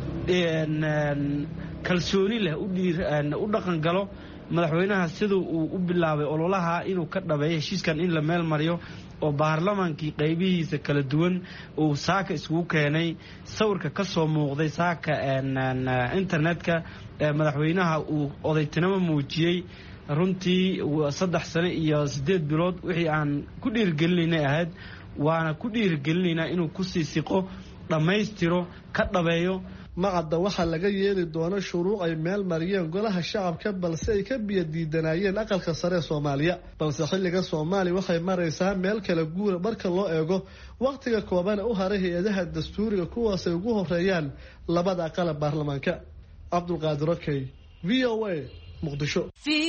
kalsooni leh u dhaqan galo madaxweynaha sida uu u bilaabay ololaha inuu ka dhabeeyo heshiiskan in la meel mariyo oo baarlamaankii qaybihiisa kala duwan uu saaka isugu keenay. sawirka ka soo muuqday saaka internetka madaxweynaha uu odaytinimo muujiyey runtii 3 sano iyo 8 bilood wixii aan ku dhiirigelinaynay ahayd, waana ku dhiirigelinaynaa inuu ku sii siqo dhammaystiro ka dhabeeyo. macadda waxaa laga yeeli doono shuruuc ay meel mariyeen golaha shacabka balse ay ka biyo diidanayeen aqalka sare ee Soomaaliya. balse xilliga Soomaaliya waxay maraysaa meel kala guura marka loo eego waqtiga kooban u haray hay'adaha dastuuriga kuwaas ay ugu horeeyaan labada aqal ee baarlamaanka. Cabdulqaadir Okey, VOA, Muqdisho.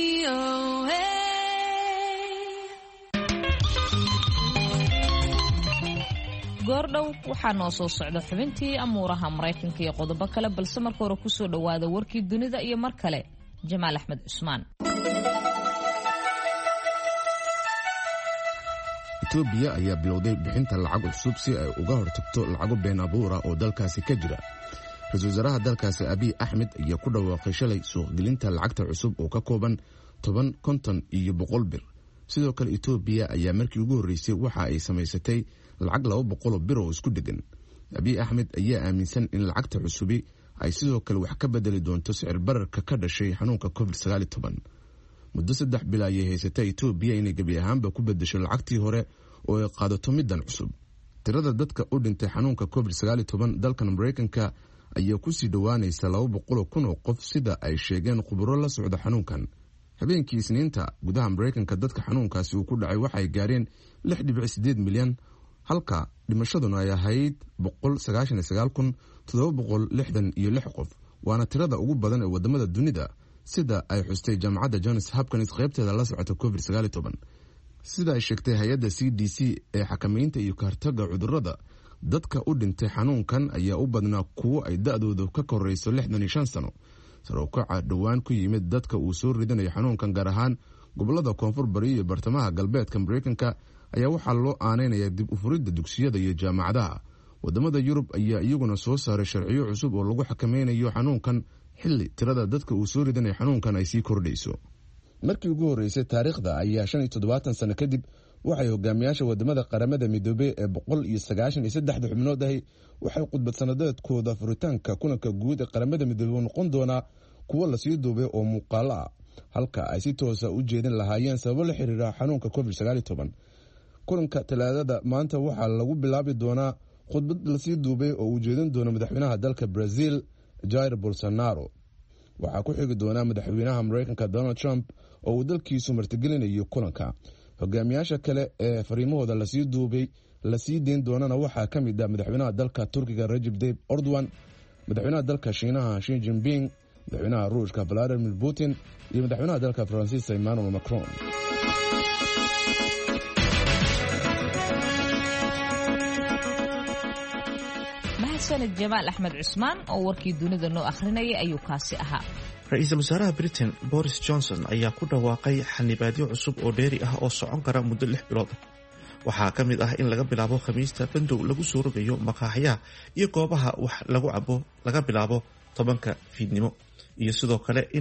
goordhow waxaa noo soo socda xubintii amuuraha Mareykanka iyo qodobo kale, balse marka hore ku soo dhawaada warkii dunida iyo mar kale Jamaal Axmed Cusmaan. etoobiya ayaa bilowday bixinta lacag cusub si ay uga hortagto lacago been abuura oo dalkaasi ka jira. ra-iisul wasaaraha dalkaasi abiy axmed ayaa ku dhawaaqay shalay suuqgelinta lacagta cusub oo ka kooban 10, 50 iyo 100 bir. sidoo kale etoobiya ayaa markii ugu horreysay waxa ay samaysatay lacag 200 bir oo isku dhegan. abiy axmed ayaa aaminsan in lacagta cusubi ay sidoo kale wax ka bedeli doonto sicir bararka ka dhashay xanuunka covid-19. muddo 3 bil ayay haysatay etoobiya inay gebi ahaanba ku bedesho lacagtii hore oo ay qaadato middan cusub. tirada dadka u dhintay xanuunka covid-19 dalkan maraykanka ayaa ku sii dhowaanaysa 200,000 oo qof sida ay sheegeen khuburo la socda xanuunkan. habeenkii isniinta gudaha maraykanka dadka xanuunkaasi uu ku dhacay waxay gaareen 6.8 milyan, halka dhimashaduna ay ahayd 199,766 qof, waana tirada ugu badan ee wadamada dunida sida ay xustay jaamacadda Johns Hopkins qaybteeda la socota covid-19. sida ay sheegtay hay-adda CDC ee xakamaynta iyo kahortagga cudurrada, dadka u dhintay xanuunkan ayaa u badnaa kuwo ay da'doodu ka korayso 65 sano. sare u kaca dhowaan ku yimid dadka uu soo ridanayo xanuunkan gaar ahaan gobolada koonfur bari iyo bartamaha galbeedka maraykanka ayaa waxaa loo aaneynaya dib u furidda dugsiyada iyo jaamacadaha. wadamada Yurub ayaa iyaguna soo saaray sharciyo cusub oo lagu xakameynayo xanuunkan xilli tirada dadka uu soo ridanayo xanuunkan ay sii kordhayso. markii ugu horeysay taariikhda ayaa 75 sano kadib waxay hogaamiyaasha wadamada qaramada midoobay ee 193 xubnood ahi waxay khudbad sanadeedkooda furitaanka kulanka guud ee qaramada midoobay noqon doonaa kuwo la sii duubay oo muuqaalo ah, halka ay si toosa u jeedin lahaayeen sababo la xiriira xanuunka covid-19. kulanka talaadada maanta waxaa lagu bilaabi doonaa khudbad la sii duubay oo uu jeedin doono madaxweynaha dalka Brazil Jair Bolsonaro. waxaa ku xigi doona madaxweynaha Mareykanka Donald Trump oo uu dalkiisu martigelinayo kulanka. hogaamiyaasha kale ee fariimahooda la sii duubay la sii deyn doonana waxaa ka mid ah madaxweynaha dalka Turkiga Recep Tayyip Erdogan, madaxweynaha dalka Shiinaha Xi Jinping, madaxweynaha Ruushka Vladimir Putin iyo madaxweynaha dalka Faransiiska Emmanuel Macron. mahadsanid Jamaal Axmed Cusmaan oo warkii dunida noo akhrinayay ayuu kaasi ahaa. ra-iisul wasaaraha Britain Boris Johnson ayaa ku dhawaaqay xanibaadyo cusub oo dheeri ah oo socon kara muddo 6 bilood. waxaa ka mid ah in laga bilaabo Khamiista bandow lagu soo rogayo maqaaxiyaha iyo goobaha wax lagu cabo laga bilaabo 10 fiidnimo, iyo sidoo kale in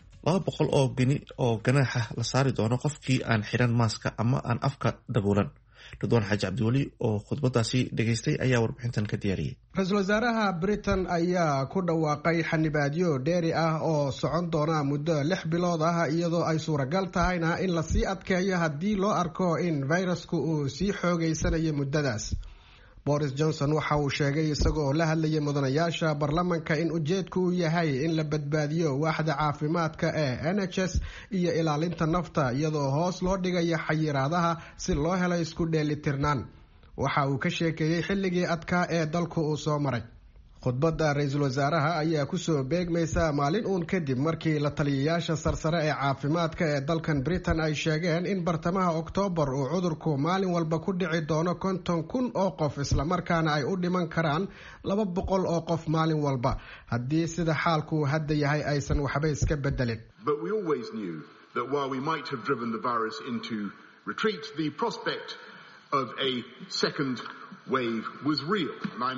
200 oo geni oo ganaaxa la saari doono qofkii aan xiran maaska ama aan afka daboolan. Ridwaan Xaaji Cabdiwali oo khudbadaasi dhageystay ayaa warbixintan ka diyaariyay. ra-iisul wasaaraha Britain ayaa ku dhawaaqay xanibaadyo dheeri ah oo socon doona muddo 6 bilood ah, iyadoo ay suuragal tahayna in la sii adkeeyo haddii loo arko in fayrasku uu sii xoogaysanayo muddadaas. Boris Johnson waxa uu sheegay isagoo la hadlayay mudanayaasha baarlamaanka in ujeedku uu yahay in la badbaadiyo waaxda caafimaadka ee NHS iyo ilaalinta nafta, iyadoo hoos loo dhigayo xayiraadaha si loo helo isku dheelitirnaan. waxa uu ka sheekeeyay xilligii adkaa ee dalku uu soo maray. khudbadda ra-iisul wasaaraha ayaa kusoo beegmaysa maalin uun kadib markii la taliyayaasha sarsare ee caafimaadka ee dalkan Britain ay sheegeen in bartamaha Oktoobar uu cudurku maalin walba ku dhici doono 50,000 oo qof, islamarkaana ay u dhiman karaan 200 oo qof maalin walba haddii sida xaalku hadda yahay aysan waxba iska bedelin. But we always knew that while we might have driven the virus into retreat, the prospect of a second wave was real.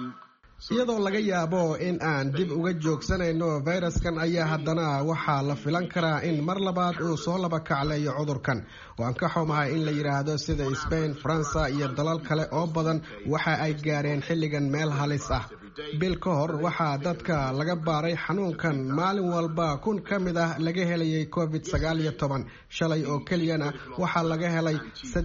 iyadoo laga yaabo in aan dib uga joogsanayno fayraskan ayaa haddana waxaa la filan karaa in mar labaad uu soo laba kacleeyo cudurkan. waan ka xumahay in la yidhaahdo sida Spain, Faransa iyo dalal kale oo badan waxa ay gaareen xilligan meel halis ah. bil ka hor waxaa dadka laga baaray xanuunkan maalin walba 1,000 ka mid ah laga helayay COVID-19. shalay oo keliyana waxaa laga helay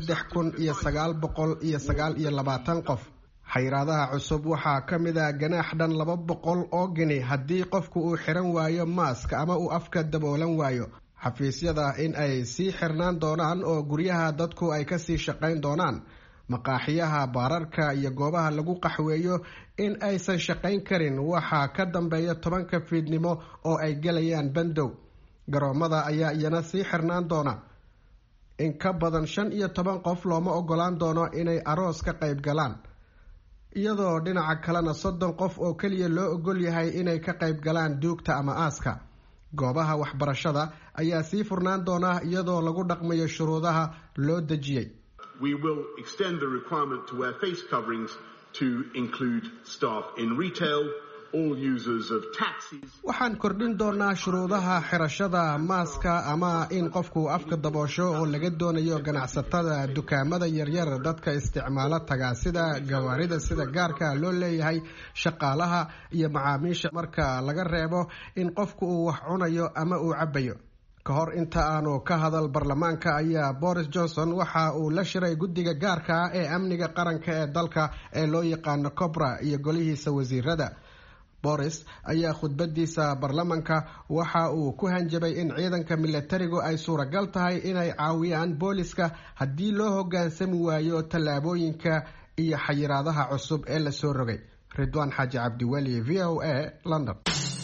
3,929 qof. xayiraadaha cusub waxaa ka mid ah ganaax dhan 200 oo geni haddii qofku uu xiran waayo maask ama uu afka daboolan waayo. xafiisyada in ay sii xirnaan doonaan oo guryaha dadku ay kasii shaqayn doonaan. maqaaxiyaha, baararka iyo goobaha lagu qaxweeyo in aysan shaqayn karin waxaa ka dambeeya 10 fiidnimo oo ay gelayaan bandow. garoomada ayaa iyana sii xirnaan doona. in ka badan 15 qof looma ogolaan doono inay aroos ka qayb galaan, iyadoo dhinaca kalena 30 qof oo keliya loo ogol yahay inay ka qayb galaan duugta ama aaska. goobaha waxbarashada ayaa sii furnaan doona iyadoo lagu dhaqmayo shuruudaha loo dejiyey. we will extend the requirement to wear face coverings to include staff in retail, all users of taxis. waxaan kordhin doonaa shuruudaha xirashada maaska ama in qofku afka daboosho oo laga doonayo ganacsatada dukaamada yaryar dadka isticmaala tagaasida gawaarida sida gaarka loo leeyahay shaqaalaha iyo macaamiisha marka laga reebo in qofku uu wax cunayo ama uu cabayo ka hor inta aanu ka hadal baarlamaanka ayaa Boris Johnson waxa uu la shiray guddiga gaarka ah ee amniga qaranka ee dalka ee loo yaqaan Cobra iyo golihiisa wasiirada. Boris ayaa khudbadiisa baarlamaanka waxa uu ku hanjabay in ciidanka militarigu ay suuragal tahay inay caawiyaan booliska haddii loo hoggaansami waayo tallaabooyinka iyo xayiraadaha cusub ee la soo rogay. Ridwaan Xaaji Cabdiwali, VOA, London.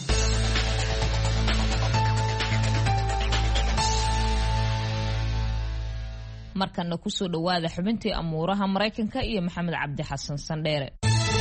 markana ku soo dhawaada xubintii amuuraha Mareykanka iyo Maxamed Cabdi Xasan Sandheere.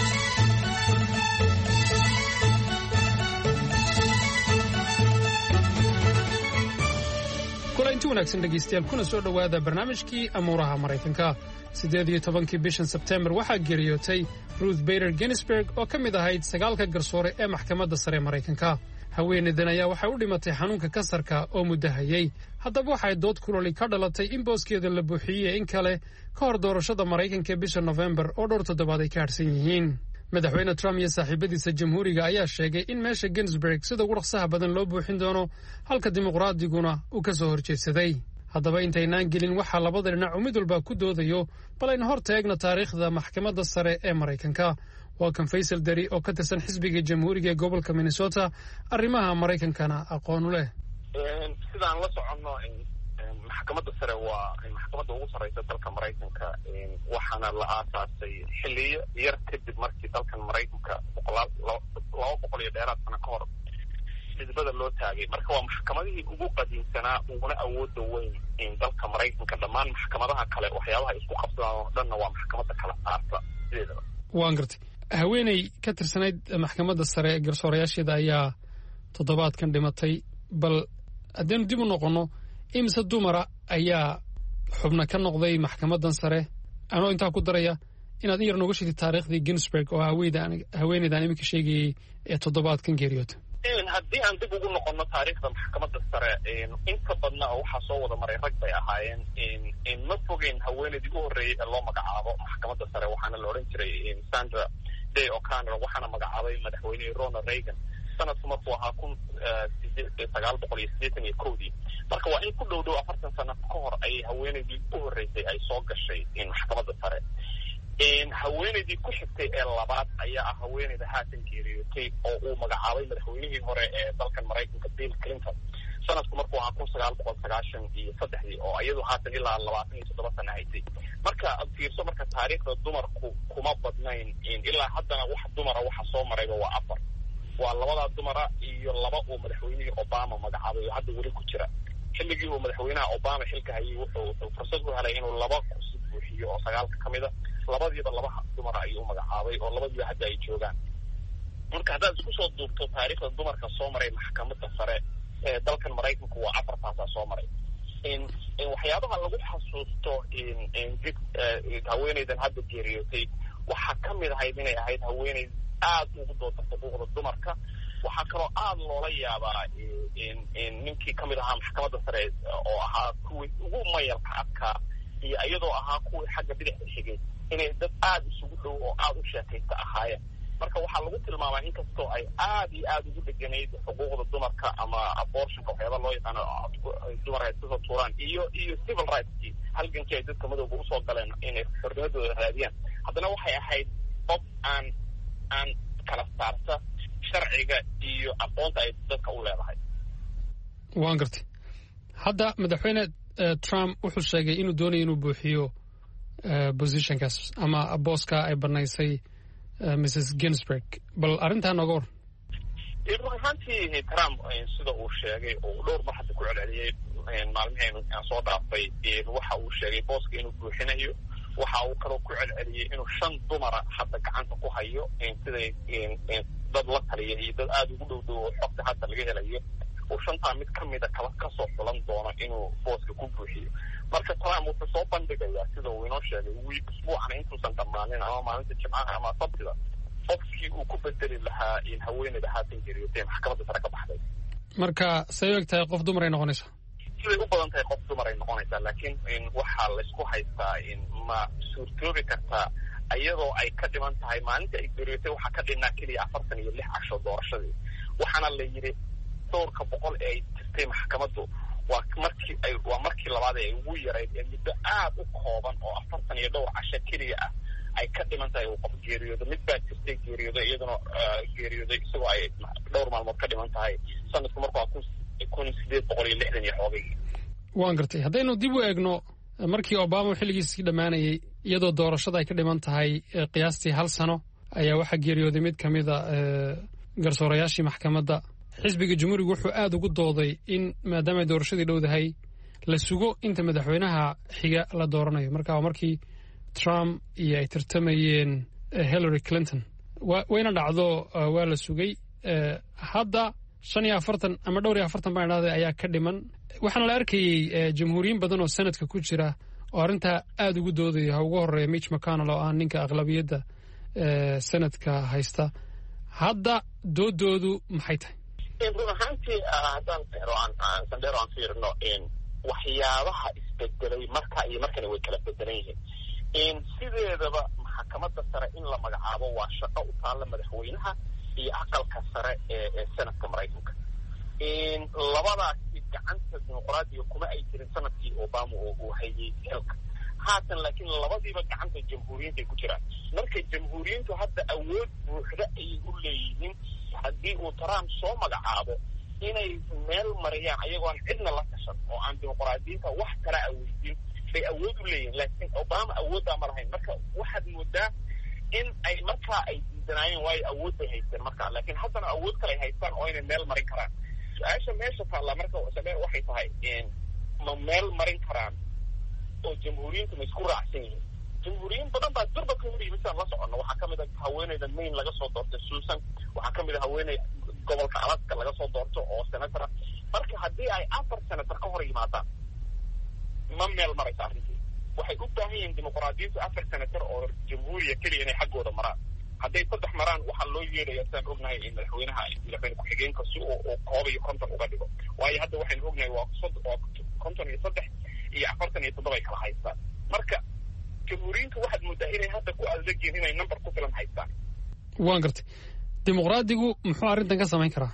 kulanti wanaagsan dhegeystayaal kuna soo dhawaada barnaamijkii amuuraha Mareykanka. 18 bishan September waxaa geeriyootay Ruth Bader Ginsburg oo ka mid ahayd 9 garsoore ee maxkamadda sare Mareykanka. haweeneydan ayaa waxay u dhimatay xanuunka kansarka oo muddo hayay. haddaba waxay dood kuloli ka dhalatay in booskeeda la buuxiyey in kale ka hor doorashada Mareykanka bisha November oo dhowr toddobaad ay ka harsan yihiin. madaxweyne Trump iyo saaxiibadiisa jamhuuriga ayaa sheegay in meesha Ginsburg sida ugu dhaqsaha badan loo buuxin doono halka dimuqraadiyaguna uu ka soo horjeedsaday. haddaba intaynaan gelin waxaa labada dhinac mid walba ku doodayo bal aynu hor taagna taariikhda maxkamadda sare ee Mareykanka. waa kan Faysal Dari oo ka tirsan xisbiga jamhuuriga ee gobolka Minnesota arrimaha Mareykankana aqoon u leh. sidaan la soconno maxkamadda sare waa maxkamadda ugu sareysa dalka Mareykanka waxaana la aasaasay xilliyo yar kadib markii dalkan Mareykanka 200 iyo dheeraad sano ka hor xisbada loo taagay. marka waa maxkamadihii ugu qadiimsanaa uguna awoodda weyn dalka Mareykanka. dhammaan maxkamadaha kale waxyaabaha isku qabsadaan oo dhanna waa maxkamadda kala saarta sideedaba. waan gartay haweeney ka tirsanayd maxkamadda sare ee garsoorayaasheeda ayaa toddobaadkan dhimatay. bal haddaynu dib u noqonno imise dumara ayaa xubna ka noqday maxkamaddan sare anoo intaa ku daraya inaad in yar nooga sheegtay taariikhdii Ginsburg oo haweeneydan iminka sheegayay ee toddobaadkan geeriyootay. haddii aan dib ugu noqonno taariikhda maxkamadda sare inta badna oo waxaa soo wada maray rag bay ahaayeen. ma fogeyn haweeneydii u horreeyey ee loo magacaabo maxkamadda sare waxaana la odhan jiray Sandra Day O'Connor waxaana magacaabay madaxweynihii Ronald Reagan sanadku markuu ahaa 1981. marka waa in ku dhow 40 sano ka hor ayay haweeneydii u horreysay ay soo gashay maxkamadda sare. haweeneydii ku xigtay ee labaad ayaa ah haweeneyda haatan geeriyootay oo uu magacaabay madaxweynihii hore ee dalkan Mareykanka Bill Clinton sanadku markuu ahaa 1993 oo iyadu haatan ilaa 27 sano haysay. marka fiirso marka taariikhda dumarku kuma badnayn ilaa haddana wax dumara waxa soo marayba waa 4. waa labada dumara iyo 2 oo madaxweynihii Obama magacaabay oo hadda weli ku jira. xilligii uu madaxweynaha Obama xilka hayay wuxuu fursad u helay inuu 2 kursi buuxiyo oo 9 ka mid ah. labadiiba 2 dumara ayuu magacaabay oo labadiiba hadda ay joogaan. marka haddaad isku soo duubto taariikhda dumarka soo maray maxkamadda sare ee dalkan Mareykanku waa 4 taasaa soo maray. waxyaabaha lagu xasuusto haweeneydan hadda geeriyootay waxaa ka mid ahayd inay ahayd haweeney aad ugu dooda xuquuqda dumarka. waxaa kaloo aad loola yaabaa ninkii ka mid ahaa maxkamadda sare oo ahaa kuwii ugu mayalka adkaa iyo iyadoo ahaa kuwii xagga bidixda xigay inay dad aad isugu dhow oo aad u sheekaysta ahaayeen. marka waxaa lagu tilmaamaa inkastoo ay aad iyo aad ugu dheganayd xuquuqda dumarka ama abortionka waxyaaba loo yaqaano dumarka iskasoo tuuraan iyo civil rightskii halgankii ay dadka madowga usoo galeen inay xornimadooda raadiyaan. haddana waxay ahayd qof aan kala saarta sharciga iyo aqoonta ay dadka u leedahay. waan gartay hadda madaxweyne Trump wuxuu sheegay inuu doonayo inuu buuxiyo positionkaas ama booska ay banaysay Mrs. Ginsburg. bal arrintaa nooga war. run ahaantii Trump sida uu sheegay oo dhowr mar hadda ku celceliyey maalmihii aan soo dhaafay waxa uu sheegay booska inuu buuxinayo. waxa uu kaloo ku celceliyey inuu 5 dumara hadda gacanta ku hayo sida dad la taliya iyo dad aad ugu dhow xogta hadda laga helayo uu shantaa mid ka mida kala kasoo xulan doono inuu booska ku buuxiyo. marka Trump wuxuu soo bandhigayaa sida uu inoo sheegay usbuucana intuusan dhammaanin ama maalinta jimcaha ama sabtida qofkii uu ku bedeli lahaa in haweeneyda haatan geeriyootay maxkamadda sare ka baxday. marka say og tahay qof dumar ay noqonaysaa? siday u badan tahay qof dumar ay noqonaysaa, laakiin waxaa laysku haystaa ma suurtoobi kartaa iyadoo ay ka dhiman tahay maalinta ay geeriyootay waxaa ka dhinnaa keliya 46 casho doorashadii. waxaana la yidhi dhowrka boqol ee ay jirtay maxkamaddu waa markii labaad ee ugu yarayd ee muddo aad u kooban oo 40 iyo dhowr casho keliya ah ay ka dhiman tahay uu qof geeriyoodo. mid baa jirtay geeriyooday iyaduna geeriyooday isagoo ay dhowr maalmood ka dhiman tahay sanadku markuu 1860 iyo xoogay. waan gartay. haddaynu dib u eegno markii Obama xilligiisii dhammaanayay iyadoo doorashada ay ka dhiman tahay qiyaastii 1 sano ayaa waxaa geeriyooday mid ka mid a garsoorayaashii maxkamadda. xisbiga jumhuuriga wuxuu aad ugu dooday in maadaama ay doorashadii dhowdahay la sugo inta madaxweynaha xiga la dooranayo. marka waa markii Trump iyo ay tartamayeen Hillary Clinton. wayna dhacdo waa la sugay. hadda 45 ama dhowr iyo 40 baan idhahday ayaa ka dhiman. waxaana la arkayay jamhuuriyiin badan oo sanadka ku jira oo arrintaa aad ugu doodaya. ha ugu horeeya Mitch McConnell oo ah ninka aqlabiyadda sanadka haysta. hadda doodoodu maxay tahay? run ahaantii haddaan sandero aan fiirino waxyaabaha isbedelay marka iyo markana way kala bedelan yihiin. sideedaba maxkamadda sare in la magacaabo waa shaqo u taalla madaxweynaha iyo aqalka sare ee sanadka Maraykanka. labadaasi gacanta dimuqraadiga kuma ay jirin sanadkii Obama uu hayay xilka. haatan laakiin labadiiba gacanta jamhuuriyiinta ay ku jiraan. marka jamhuuriyiintu hadda awood buuxda ayay u leeyihiin haddii uu Trump soo magacaabo inay meel mariyaan ayagoon cidna la tashan oo aan dimuqraadiyiinta wax kala awoodin bay awood u leeyihiin. laakiin Obama awooddaa ma lahayn. marka waxaad moodaa in ay markaa ay diidanaayeen waayo awood bay haysteen markaa, laakiin haddana awood kale ay haystaan oo inay meel marin karaan. su-aasha meesha taalla marka waxay tahay ma meel marin karaan oo jamhuuriyiintu ma isku raacsan yihiin? jamhuuriyiin badan baa durba ka hor yimid saan la soconno. waxaa ka mid a haweeneyda Maine laga soo doortay Susan, waxaa ka mid a haweeney gobolka Alaska laga soo doorto oo senator. marka haddii ay 4 senator ka hor yimaadaan ma meel maraysa arrintii. waxay u baahan yihiin dimuqraadiyiintu 4 senator oo jamhuuriya keliya inay xaggooda maraan. hadday 3 maraan waxaa loo yeedhaya saan ognahay in madaxweynaha madaxweyne ku-xigeenka si uu 51 uga dhigo. waayo hadda waxaynu ognahay waa 53 iyo 47 ay kala haystaan. marka jamhuuriyiintu waxaad moodaa inay hadda ku adeegeen inay number ku filan haystaan. waan gartay. dimuqraadigu muxuu arrintan ka samayn karaa?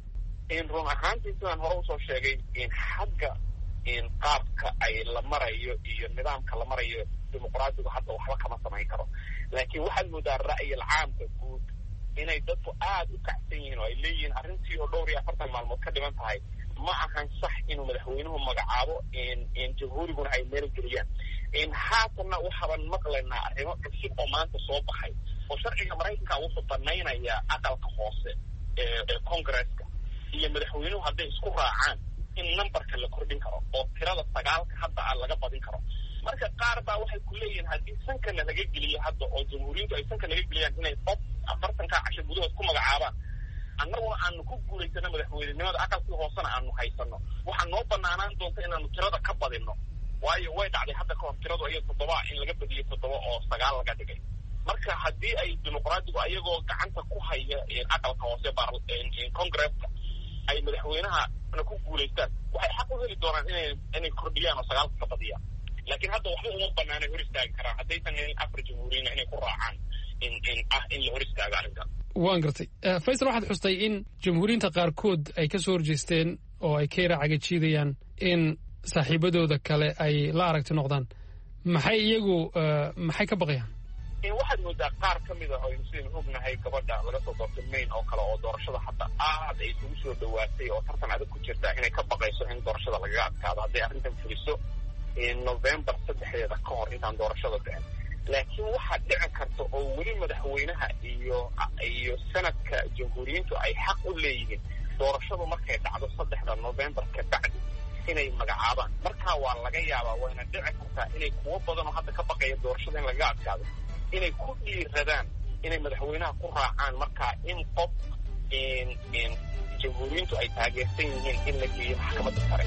run ahaantii sidaan hore usoo sheegay xagga qaabka ay la marayo iyo nidaamka la marayo dimuqraadigu hadda waxba kama samayn karo. laakiin waxaad moodaa ra'yil caamka guud inay dadku aad u kacsan yihiin oo ay leeyihiin arrintii oo dhowr iyo 40 maalmood ka dhiman tahay ma ahan sax inuu madaxweynuhu magacaabo jamhuuriguna ay meel geliyaan. haatanna waxaaban maqlaynaa arrimo cusub oo maanta soo baxay oo sharciga Maraykanka wuxuu banaynayaa aqalka hoose ee Congress-ka iyo madaxweynuhu hadday isku raacaan in numberka la kordhin karo oo tirada 9 hadda laga badin karo. marka qaar baa waxay ku leeyihiin haddii sankana laga geliyo hadda oo jamhuuriyiintu ay sanka laga geliyaan inay 40 casho gudahood ku magacaabaan, annaguna aanu ku guulaysano madaxweynenimada aqalkii hoosena aanu haysano, waxaa noo banaanaan doonta inaanu tirada ka badino. waayo way dhacday hadda kahor tiradu ayo 7 in laga badiyay 7 oo 9 laga dhigay. marka haddii ay dimuqraadigu ayagoo gacanta ku haya aqalka hoose Congress-ka ay madaxweynaha ku guulaystaan waxay xaq u heli doonaan inay kordhiyaan oo 9 ka badiyaan. laakiin hadda waxba uma banaanay hor istaagi karaan haddaysan helin 4 jamhuuriyiin inay ku raacaan in la hor istaago arrintan. waan gartay. Faysal, waxaad xustay in jamhuuriyiinta qaarkood ay ka soo horjeesteen oo ay ka yara cagajiidayaan in saaxiibadooda kale ay la aragti noqdaan. maxay iyagu maxay ka baqayaan? waxaad moodaa qaar ka mid ah oo sidaynu ognahay gabadha laga soo doortay Maine oo kale oo doorashada hadda aad ay isugu soo dhawaatay oo tartan adag ku jirta inay ka baqayso in doorashada lagaga adkaado hadday arrintan fuliso November 3 ka hor intaan doorashada dhicin. laakiin waxaa dhici karta oo weli madaxweynaha iyo sanadka jamhuuriyiintu ay xaq u leeyihiin doorashadu markay dhacdo 3 November ka bacdi inay magacaabaan. markaa waa laga yaabaa wayna dhici kartaa inay kuwo badan oo hadda ka baqaya doorashada in lagaga adkaado inay ku dhiiradaan inay madaxweynaha ku raacaan markaa in qof jamhuuriyiintu ay taageersan yihiin in la geeyo maxkamadda sare.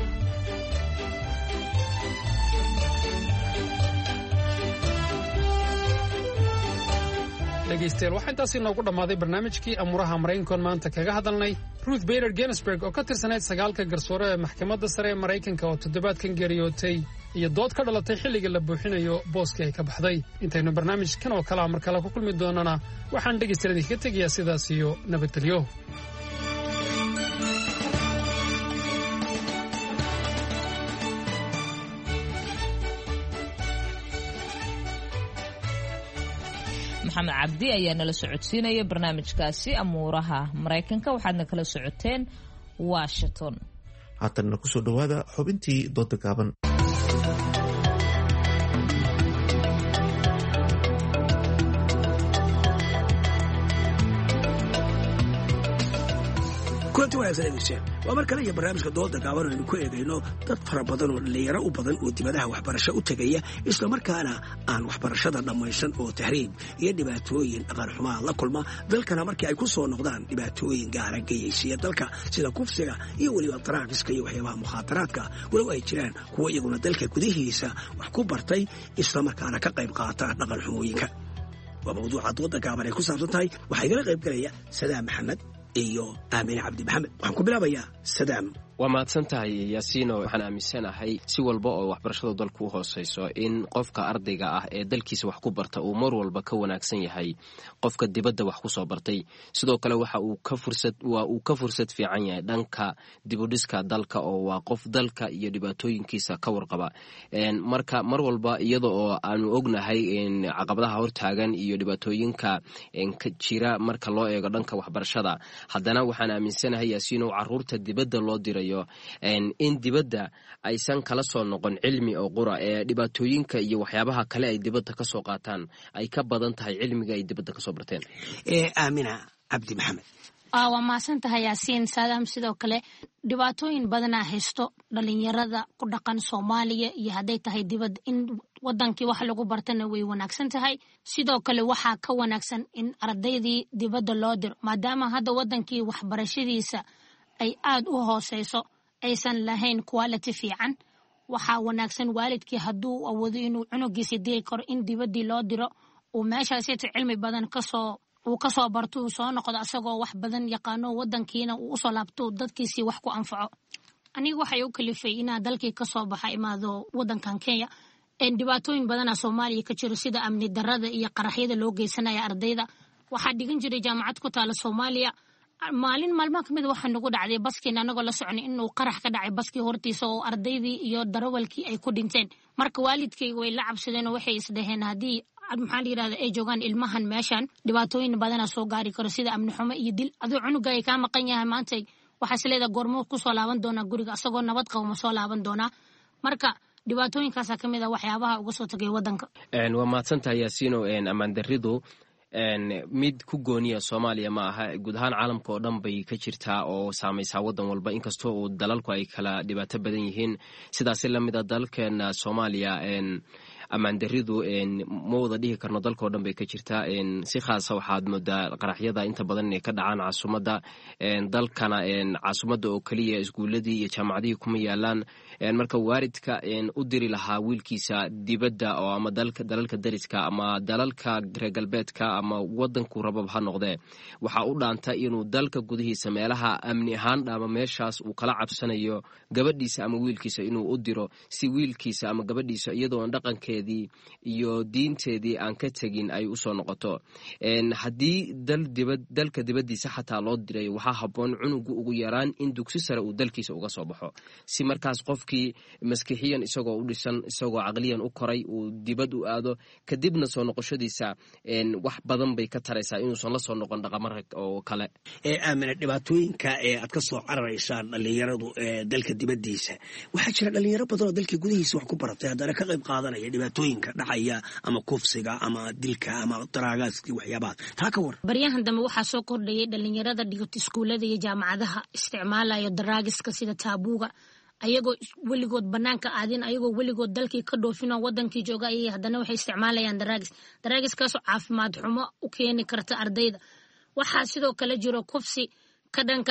dhegaystayaal waxaa intaasi noogu dhammaaday barnaamijkii amuuraha maraykankoon maanta kaga hadalnay Ruth Bader Ginsburg oo ka tirsanayd 9 garsoore ee maxkamadda sare ee Maraykanka oo toddobaadkan geeriyootay iyo dood ka dhalatay xilliga la buuxinayo booskii ay ka baxday. intaynu barnaamijkan oo kale mar kale ku kulmi doonana waxaan dhegaystayaal idinkaga tegayaa sidaas iyo nabadgelyo. maxamed cabdi ayaa nala socodsiinaya barnaamijkaasi amuuraha maraykanka. waxaadna kala socoteen Washington. haatanna kusoo dhawaada xubintii dooda gaaban. kulanti wanaagsan dhegeystayaal waa mar kale iyo barnaamijka dooda gaaban aynu ku eegayno dad fara badan oo dhalinyaro u badan oo dibadaha waxbarasho u tegaya islamarkaana aan waxbarashada dhammaysan oo tahriib iyo dhibaatooyin dhaqan xumaa la kulma dalkana markii ay ku soo noqdaan dhibaatooyin gaara geyaysiya dalka sida kufsiga iyo weliba daraagiska iyo waxyaabaha mukhaadaraadka walow ay jiraan kuwa iyaguna dalka gudihiisa wax ku bartay islamarkaana ka qayb qaata dhaqan xumooyinka. waa mawduuca dooda gaaban ay ku saabsan tahay waxaa igala qayb galaya Sadaam Maxamed iyo Aamina Cabdi Maxamed. waxaan ku bilaabayaa Sadaam. waa mahadsan tahay yaasiino. waxaan aaminsanahay si walba oo waxbarashada dalku u hooseyso in qofka ardayga ah ee dalkiisa wax ku barta uu mar walba ka wanaagsan yahay qofka dibadda wax ku soo bartay. sidoo kale waxa uu ka fursad fiican yahay dhanka dibudhiska dalka oo waa qof dalka iyo dhibaatooyinkiisa ka warqaba. marka mar walba iyada oo aanu ognahay caqabadaha hortaagan iyo dhibaatooyinka jira marka loo eego dhanka waxbarashada, haddana waxaan aaminsanahay yaasiino caruurta dibadda loo diray in dibadda aysan kala soo noqon cilmi oo qura ee dhibaatooyinka iyo waxyaabaha kale ay dibadda ka soo qaataan ay ka badan tahay cilmiga ay dibadda ka soo barteen. Aamina Cabdi Maxamed. waa mahadsan tahay yaasiin. Saadaam sidoo kale dhibaatooyin badanaa haysto dhalinyarada ku dhaqan Soomaaliya iyo hadday tahay dibadda in wadankii wax lagu bartana way wanaagsan tahay. sidoo kale waxaa ka wanaagsan in ardaydii dibadda loo diro maadaama hadda wadankii waxbarashadiisa ay aad u hooseyso aysan lahayn quality fiican. waxaa wanaagsan waalidkii hadduu awoodo inuu cunugiisa diri karo in dibaddii loo diro uu meeshaasi cilmi badan kasoo barto uu soo noqdo asagoo wax badan yaqaano wadankiina uu usoo laabto dadkiisii wax ku anfaco. aniga waxay u kalifay inaa dalkii kasoo baxa imaado wadankan Kenya. dhibaatooyin badanaa Soomaaliya ka jiro sida amni darrada iyo qaraxyada loo geysanaya ardayda. waxaa dhigan jiray jaamacad ku taala Soomaaliya. maalin maalmaha kamid waxaa nagu dhacday baskiina anagoo la socnay inuu qarax ka dhacay baskii hortiisa oo ardaydii iyo darawalkii ay ku dhinteen. marka waalidkayga way la cabsadeen oo waxay isdhaheen haddii maxaa la yidhahda ay joogaan ilmahan meeshan dhibaatooyin badanaa soo gaari karo sida amni xumo iyo dil. aduu cunuga ay kaa maqan yahay maanta waxaa isleedahay goormuu kusoo laaban doonaa guriga asagoo nabad qabo ma soo laaban doonaa. marka dhibaatooyinkaasaa kamid ah waxyaabaha uga soo tagay wadanka. waa mahadsantahay yaasiino. ammaan darridu mid ku gooniya Soomaaliya ma aha, guud ahaan caalamka oo dhan bay ka jirtaa oo saamaysaa wadan walba inkastoo uu dalalku ay kala dhibaato badan yihiin. sidaas la mid ah dalkeena Soomaaliya ammaan darridu ma wada dhihi karno dalkoo dhan bay ka jirtaa. si khaasa waxaad moodaa qaraxyada inta badan inay ka dhacaan caasimadda dalkana. caasimadda oo keliya iskuuladii iyo jaamacadihii kuma yaalaan. marka waalidka u diri lahaa wiilkiisa dibadda oo ama dalalka dariska ama dalalka reer galbeedka ama wadanku rabab ha noqdee, waxaa u dhaanta inuu dalka gudihiisa meelaha amni ahaan ama meeshaas uu kala cabsanayo gabadhiisa ama wiilkiisa inuu u diro si wiilkiisa ama gabadhiisa iyadoo aan dhaqankeedii iyo diinteedii aan ka tegin ay usoo noqoto. haddii dalka dibaddiisa xataa loo diray waxaa habboon cunugu ugu yaraan in dugsi sare uu dalkiisa uga soo baxo si markaas qofkii maskixiyan isagoo u dhisan isagoo caqliyan u koray uu dibad u aado, kadibna soo noqoshadiisa wax badan bay ka taraysaa inuusan la soo noqon dhaqamo rag oo kale. Aamina, dhibaatooyinka aad ka soo cararaysaan dhalinyaradu dalka dibaddiisa waxaa jira dhalinyaro badan oo dalka gudihiisa wax ku baratay haddana ka qayb qaadanaya dhibaatooyinka dhacaya ama kufsiga ama dilka ama daraagaaskii waxyaabaha taa ka war. baryahan dambe waxaa soo kordhayay dhalinyarada dhigata iskuullada iyo jaamacadaha isticmaalaya daraagiska sida taabuuga ayagoo weligood banaanka aadin ayagoo weligood dalkii ka dhoofin oo wadankii jooga ayay haddana waxay isticmaalayaan daraagiskaasoo caafimaad xumo u keeni karta ardayda. waxaa sidoo kale jiro kufsi ka dhanka ah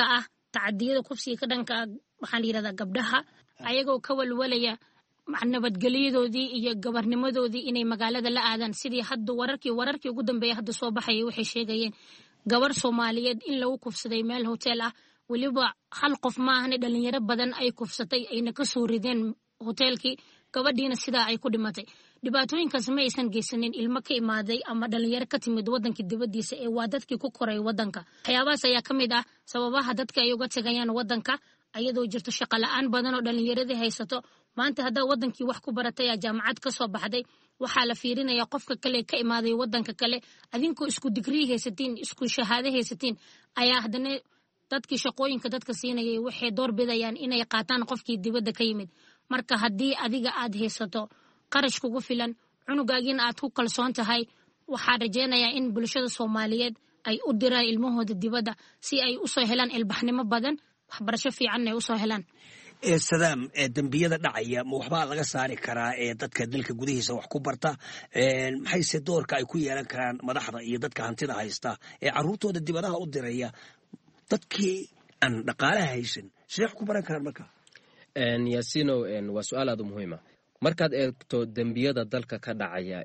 tacadiyada kufsiga ka dhanka waxaa la yidhahdaa gabdhaha ayagoo ka walwalaya nabadgelyadoodii iyo gabarnimadoodii inay magaalada la aadaan sidii hadda wararkii ugu dambeeya hadda soo baxayay waxay sheegayeen gabar Soomaaliyeed in lagu kufsaday meel hotel ah waliba hal qof ma ahna dhalinyaro badan ay kufsatay ayna ka soo rideen hotelkii gabadhiina sidaa ay ku dhimatay dhibaatooyinkaas ma aysan geysanin ilmo ka imaaday ama dhalinyaro ka timid wadankii dibadiisa ee waa dadkii ku koray wadanka waxyaabahaas ayaa ka mid ah sababaha dadka ay uga tagayaan wadanka ayadoo jirto shaqo la'aan badan oo dhalinyaradii haysato maanta hadda wadankii wax ku baratay jaamacad ka soo baxday waxaa la fiirinaya qofka kale ka imaaday wadanka kale adinkoo isku digrii haysatiin isku shahaado haysatiin ayaa hadana dadkii shaqooyinka dadka siinayay waxay door bidayaan inay qaataan qofkii dibadda ka yimid marka haddii adiga aad haysato qarash kugu filan cunugaagina aad ku kalsoon tahay waxaa rajeynayaa in bulshada Soomaaliyeed ay u diraan ilmahooda dibadda si ay u soo helaan ilbaxnimo badan waxbarasho fiican ay u soo helaan sadaam dambiyada dhacaya ma waxbaa laga saari karaa dadka dalka gudihiisa wax ku barta maxayse doorka ay ku yeelan karaan madaxda iyo dadka hantida haysta ee caruurtooda dibadaha u diraya dadkii aan dhaqaalaha haysan sidee wax ku baran karaan marka yaasino waa su-aal aad u muhiima markaad eegto dembiyada dalka ka dhacaya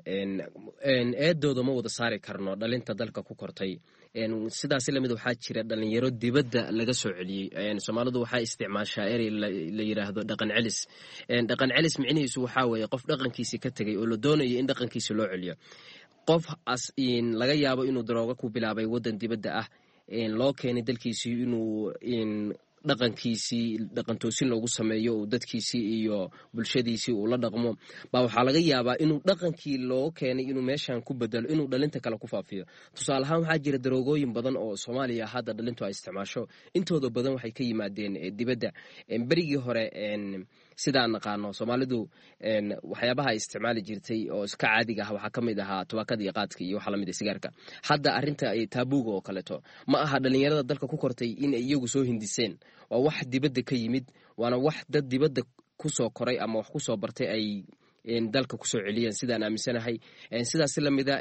eedooda ma wada saari karno dhalinta dalka ku kortay sidaas lamid waxaa jira dhalinyaro dibadda laga soo celiyey Soomaalidu waxaa isticmaashaa erey la yiraahdo dhaqan celis dhaqan celis micnihiisu waxaa weeye qof dhaqankiisa ka tagay oo la doonayo in dhaqankiisa loo celiyo qof laga yaabo inuu darooga ku bilaabay wadan dibadda ah loo keenay dalkiisii inuu dhaqankiisii dhaqantoosin loogu sameeyo oo dadkiisii iyo bulshadiisii uu la dhaqmo baa waxaa laga yaabaa inuu dhaqankii loo keenay inuu meeshan ku bedelo inuu dhalinta kale ku faafiyo tusaale ahaan waxaa jira daroogooyin badan oo Soomaaliya hadda dhalintu ay isticmaasho intooda badan waxay ka yimaadeen dibadda berigii hore sidaan naqaano Soomaalidu waxyaabaha ay isticmaali jirtay oo iska caadiga ah waxaa ka mid ahaa tubaakada iyo qaadka iyo waxa la mid ah sigaarka hadda arrinta ay taabuuga oo kaleeto ma aha dhalinyarada dalka ku kortay in ay iyagu soo hindiseen waa wax dibadda ka yimid waana wax dad dibadda ku soo koray ama wax ku soo bartay ay dalka ku soo celiyeen sidaan aaminsanahay sidaas la mid ah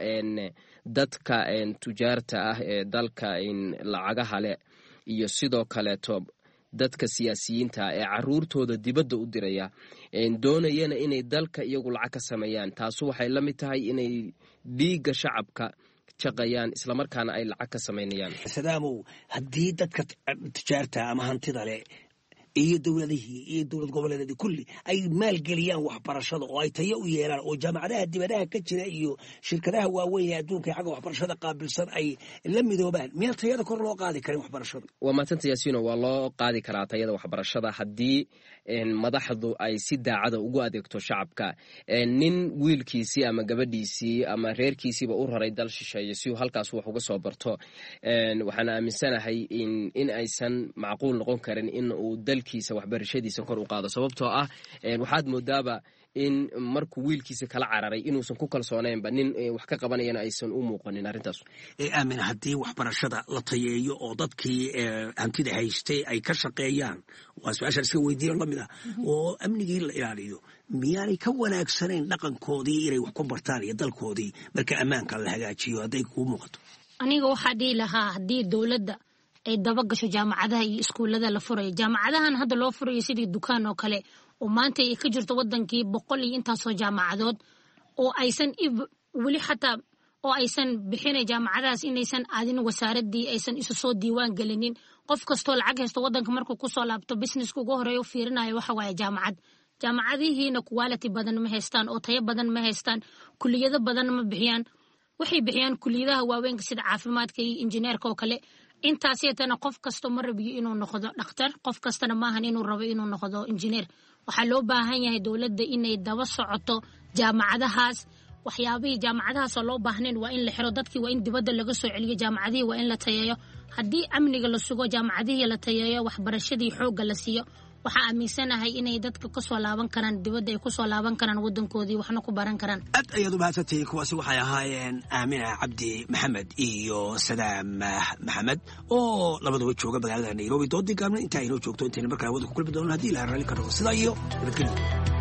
dadka tujaarta ah ee dalka lacagaha leh iyo sidoo kaleeto dadka siyaasiyiinta ee caruurtooda dibadda u diraya doonayana inay dalka iyagu lacag ka sameeyaan taasu waxay la mid tahay inay dhiigga shacabka shaqayaan isla markaana ay lacag ka sameynayaan sadaamow haddii dadka tijaarta ama hantida leh iyo dowladihii iyo dowlad goboleedyadii kulli ay maalgeliyaan waxbarashada oo ay tayo u yeelaan oo jaamacadaha dibadaha ka jira iyo shirkadaha waaweyn ee adduunka ee xagga waxbarashada qaabilsan ay la midoobaan meel tayada kor loo qaadi karin waxbarashada waa maatanta yaasiino waa loo qaadi karaa tayada waxbarashada haddii madaxdu ay si daacada ugu adeegto shacabka nin wiilkiisii ama gabadhiisii ama reerkiisiiba u raray dal shisheeye si uu halkaas wax uga soo barto waxaan aaminsanahay in aysan macquul noqon karin in uu dalkiisa waxbarashadiisa kor u qaado sababtoo ah waxaad moodaaba in markuu wiilkiisa kala cararay inuusan ku kalsoonaynba nin wax ka qabanayana aysan u muuqanin arrintaas aamin haddii waxbarashada la tayeeyo oo dadkii hantida haystay ay ka shaqeeyaan waa su-aashaan iska weydiiyo lamid ah oo amnigii la ilaaliyo miyaanay ka wanaagsanayn dhaqankoodii inay wax ku bartaan iyo dalkoodii marka ammaanka la hagaajiyo hadday kuu muuqato aniga waxaa dhihi lahaa haddii dowladda ay daba gasho jaamacadaha iyo iskuullada la furayo jaamacadahan hadda loo furayo sidii dukaan oo kale oo maanta ay ka jirto wadankii 100 iyo intaasoo jaamacadood oo aysan weli xataa oo aysan bixinay jaamacadahaas inaysan aadin wasaaradii aysan isu soo diiwaan gelinin qof kastoo lacag haysto wadanka markuu ku soo laabto businesska ugu horeeya u fiirinayo waxa waaye jaamacadihiina quality badan ma haystaan oo tayo badan ma haystaan kulliyado badan ma bixiyaan waxay bixiyaan kulliyadaha waaweynka sida caafimaadka iyo injineerka oo kale intaas yeetana qof kasto ma rabiyo inuu noqdo dhakhtar qof kastana maahan inuu rabo inuu noqdo injineer waxaa loo baahan yahay dowladda inay daba socoto jaamacadahaas waxyaabihii jaamacadahaasoo loo baahnayn waa in la xiro dadkii waa in dibadda laga soo celiyo jaamacadihii waa in la tayeeyo haddii amniga la sugo jaamacadihii la tayeeyo waxbarashadii xoogga la siiyo waxaa aaminsanahay inay dadka ka soo laaban karaan dibadda ay ku soo laaban karaan wadankoodii waxna ku baran karaan aad ayaad u mahadsantihiin kuwaasi waxay ahaayeen aamina cabdi maxamed iyo sadaam maxamed oo labaduba jooga magaalada nairobi doodii gaabna intaa inoo joogto intayna markaa wada ku kulmi doono haddii ilaha raalli ka noqo sidaa iyo nabadgelyo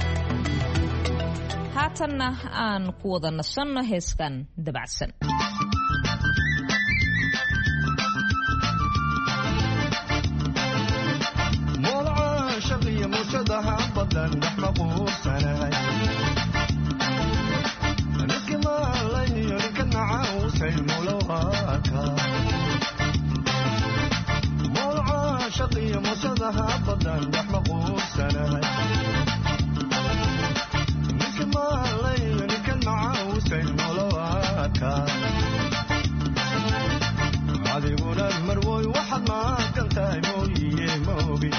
haatanna aan ku wada nasanno heeskan dabacsan badan wax ma quursanahay ninkii maalayo ninka nacausay mulowaka mawlca shaqiyo musadaha badan wax ma quursanahay ninkii maalayo ninka nacausay mulowaka adiguna marwoy waxaad maaqan tahay mooyiye moobi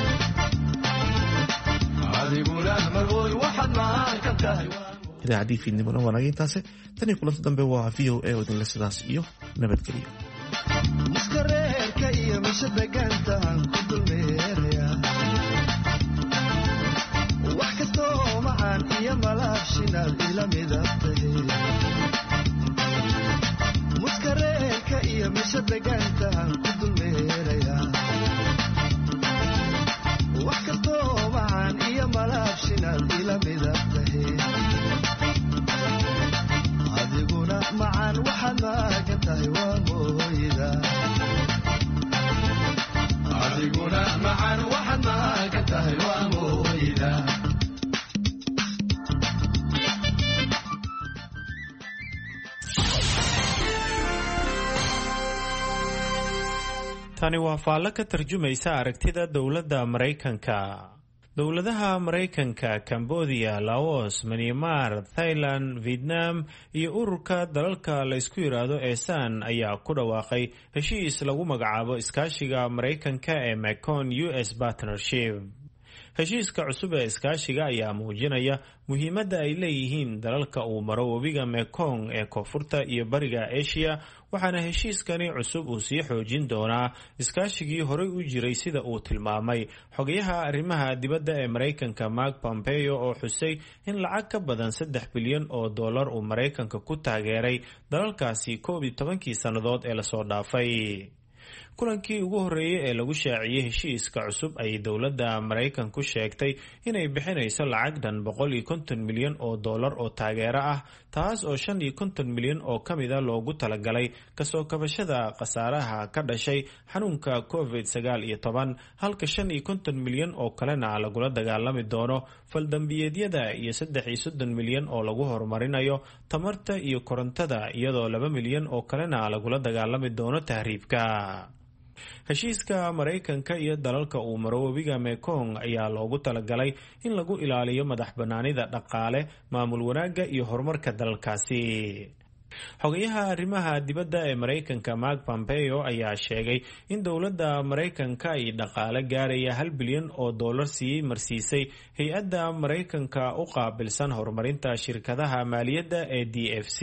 adiguna marwoy waxaad maaqan tahay idaacaddii fiidnimona wanaagay intaase tan iyo kulanta dambe waa v o a oo idinle sidaas iyo nabadgelyo muska reerka iyo misha degaantaan ku dulmeeraya wax kastoo macaan iyo malaabshinaad ila midabtahe muska reerka iyo misha degaantaan ku dulmeeraya wax kastoo macaan iyo malaabshinaad ila midabtahe adiguna macaan waxaad maagan tahay waa mooyda adiguna macaan waxaad maagan tahay waa mooyda tani waa faallo ka tarjumaysa aragtida dowladda Maraykanka. Dowladaha Maraykanka, Cambodia, Laos, Myanmar, Thailand, Vietnam iyo ururka dalalka la isku yiraahdo ESAN ayaa ku dhawaaqay heshiis lagu magacaabo iskaashiga Maraykanka ee Mekong US Partnership. heshiiska cusub ee iskaashiga ayaa muujinaya muhiimadda ay leeyihiin dalalka uu maro webiga Mekong ee koonfurta iyo bariga Asia, waxaana heshiiskani cusub uu sii xoojin doonaa iskaashigii horey u jiray sida uu tilmaamay xogayaha arrimaha dibadda ee Maraykanka Mark Pompeo oo xusay in lacag ka badan $3 bilyan oo dollar uu Maraykanka ku taageeray dalalkaasi 11 sannadood ee lasoo dhaafay. kulankii ugu horeeyay ee lagu shaaciyay heshiiska cusub ay dowladda Maraykanku sheegtay inay bixinayso lacag dhan $150 milyan oo dollar oo taageero ah, taas oo $50 milyan oo kamida loogu talagalay kasoo kabashada khasaaraha ka dhashay xanuunka COVID-19, halka $50 milyan oo kalena lagula dagaalami doono faldambiyeedyada iyo $30 milyan oo lagu horumarinayo tamarta iyo korontada, iyadoo $2 milyan oo kalena lagula dagaalami doono tahriibka. heshiiska Maraykanka iyo dalalka uu maro webiga Mekong ayaa loogu talagalay in lagu ilaaliyo madaxbannaanida dhaqaale, maamul wanaagga iyo horumarka dalalkaasi. xogayaha arrimaha dibadda ee Maraykanka Mark Pompeo ayaa sheegay in dowladda Maraykanka ay dhaqaale gaaraya $1 bilyan oo dollar sii marsiisay hay-adda Maraykanka u qaabilsan horumarinta shirkadaha maaliyadda ee DFC.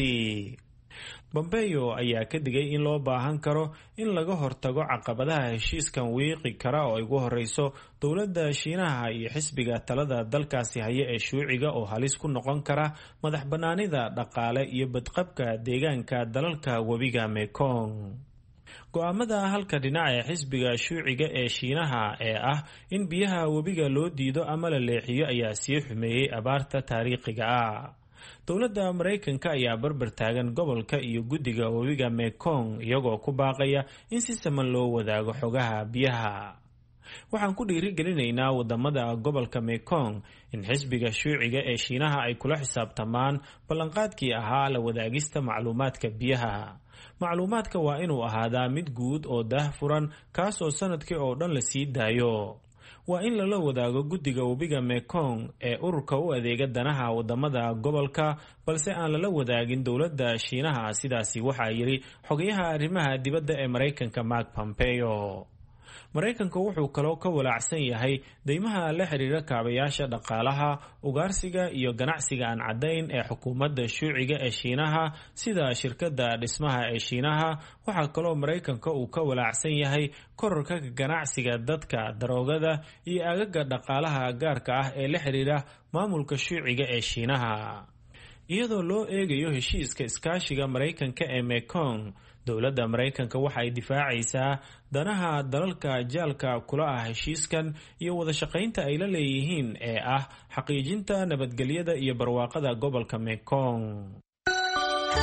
Pompeo ayaa ka digay in loo baahan karo in laga hortago caqabadaha heshiiskan wiiqi kara oo ay ugu horeyso dowladda Shiinaha iyo xisbiga talada dalkaasi haya ee Shuuciga oo halis ku noqon kara madaxbannaanida dhaqaale iyo badqabka deegaanka dalalka webiga Mekong. go'aamada halka dhinac ee xisbiga Shuuciga ee Shiinaha ee ah in biyaha webiga loo diido ama la leexiyo ayaa sii xumeeyay abaarta taariikhiga ah. dowladda Maraykanka ayaa barbar taagan gobolka iyo guddiga webiga Mekong iyagoo ku baaqaya in si siman loo wadaago xogaha biyaha. waxaan ku dhiirigelinaynaa wadamada gobolka Mekong in xisbiga Shuuciga ee Shiinaha ay kula xisaabtamaan ballanqaadkii ahaa la wadaagista macluumaadka biyaha. macluumaadka waa inuu ahaadaa mid guud oo daahfuran, kaasoo sanadkii oo dhan la sii daayo. waa in lala wadaago guddiga webiga Mekong ee ururka u adeega danaha wadamada gobolka, balse aan lala wadaagin dowladda Shiinaha. sidaasi waxaa yiri xogayaha arrimaha dibadda ee Maraykanka Mark Pompeo. Maraykanku wuxuu kaloo ka walaacsan yahay deymaha la xiriira kaabayaasha dhaqaalaha, ugaarsiga iyo ganacsiga aan caddayn ee xukuumadda Shuuciga ee Shiinaha sida shirkadda dhismaha ee Shiinaha. waxaa kaloo Maraykanka uu ka walaacsan yahay kororka ganacsiga dadka, daroogada iyo aagaga dhaqaalaha gaarka ah ee la xiriira maamulka Shuuciga ee Shiinaha. iyadoo loo eegayo heshiiska iskaashiga Maraykanka ee Mekong, dowladda Maraykanka waxa ay difaacaysaa danaha dalalka jaalka kula ah heshiiskan iyo wada shaqaynta ay la leeyihiin ee ah xaqiijinta nabadgelyada iyo barwaaqada gobolka Mekong.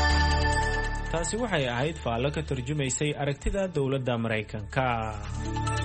taasi waxay ahayd faallo ka tarjumaysay aragtida dowladda Maraykanka.